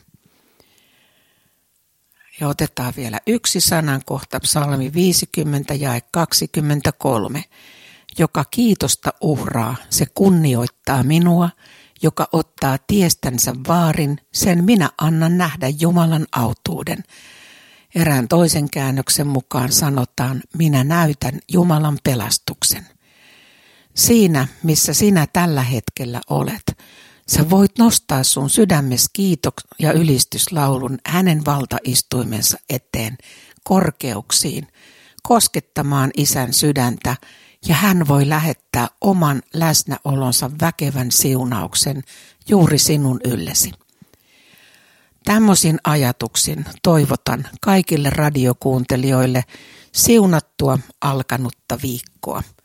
S1: Ja otetaan vielä yksi sanankohta, psalmi viisikymmentä jae kaksikymmentäkolme. Joka kiitosta uhraa, se kunnioittaa minua, joka ottaa tiestänsä vaarin, sen minä annan nähdä Jumalan autuuden. Erään toisen käännöksen mukaan sanotaan, minä näytän Jumalan pelastuksen. Siinä, missä sinä tällä hetkellä olet, sä voit nostaa sun sydämessä kiitos- ja ylistyslaulun hänen valtaistuimensa eteen korkeuksiin, koskettamaan Isän sydäntä, ja hän voi lähettää oman läsnäolonsa väkevän siunauksen juuri sinun yllesi. Tämmöisin ajatuksin toivotan kaikille radiokuuntelijoille siunattua alkanutta viikkoa.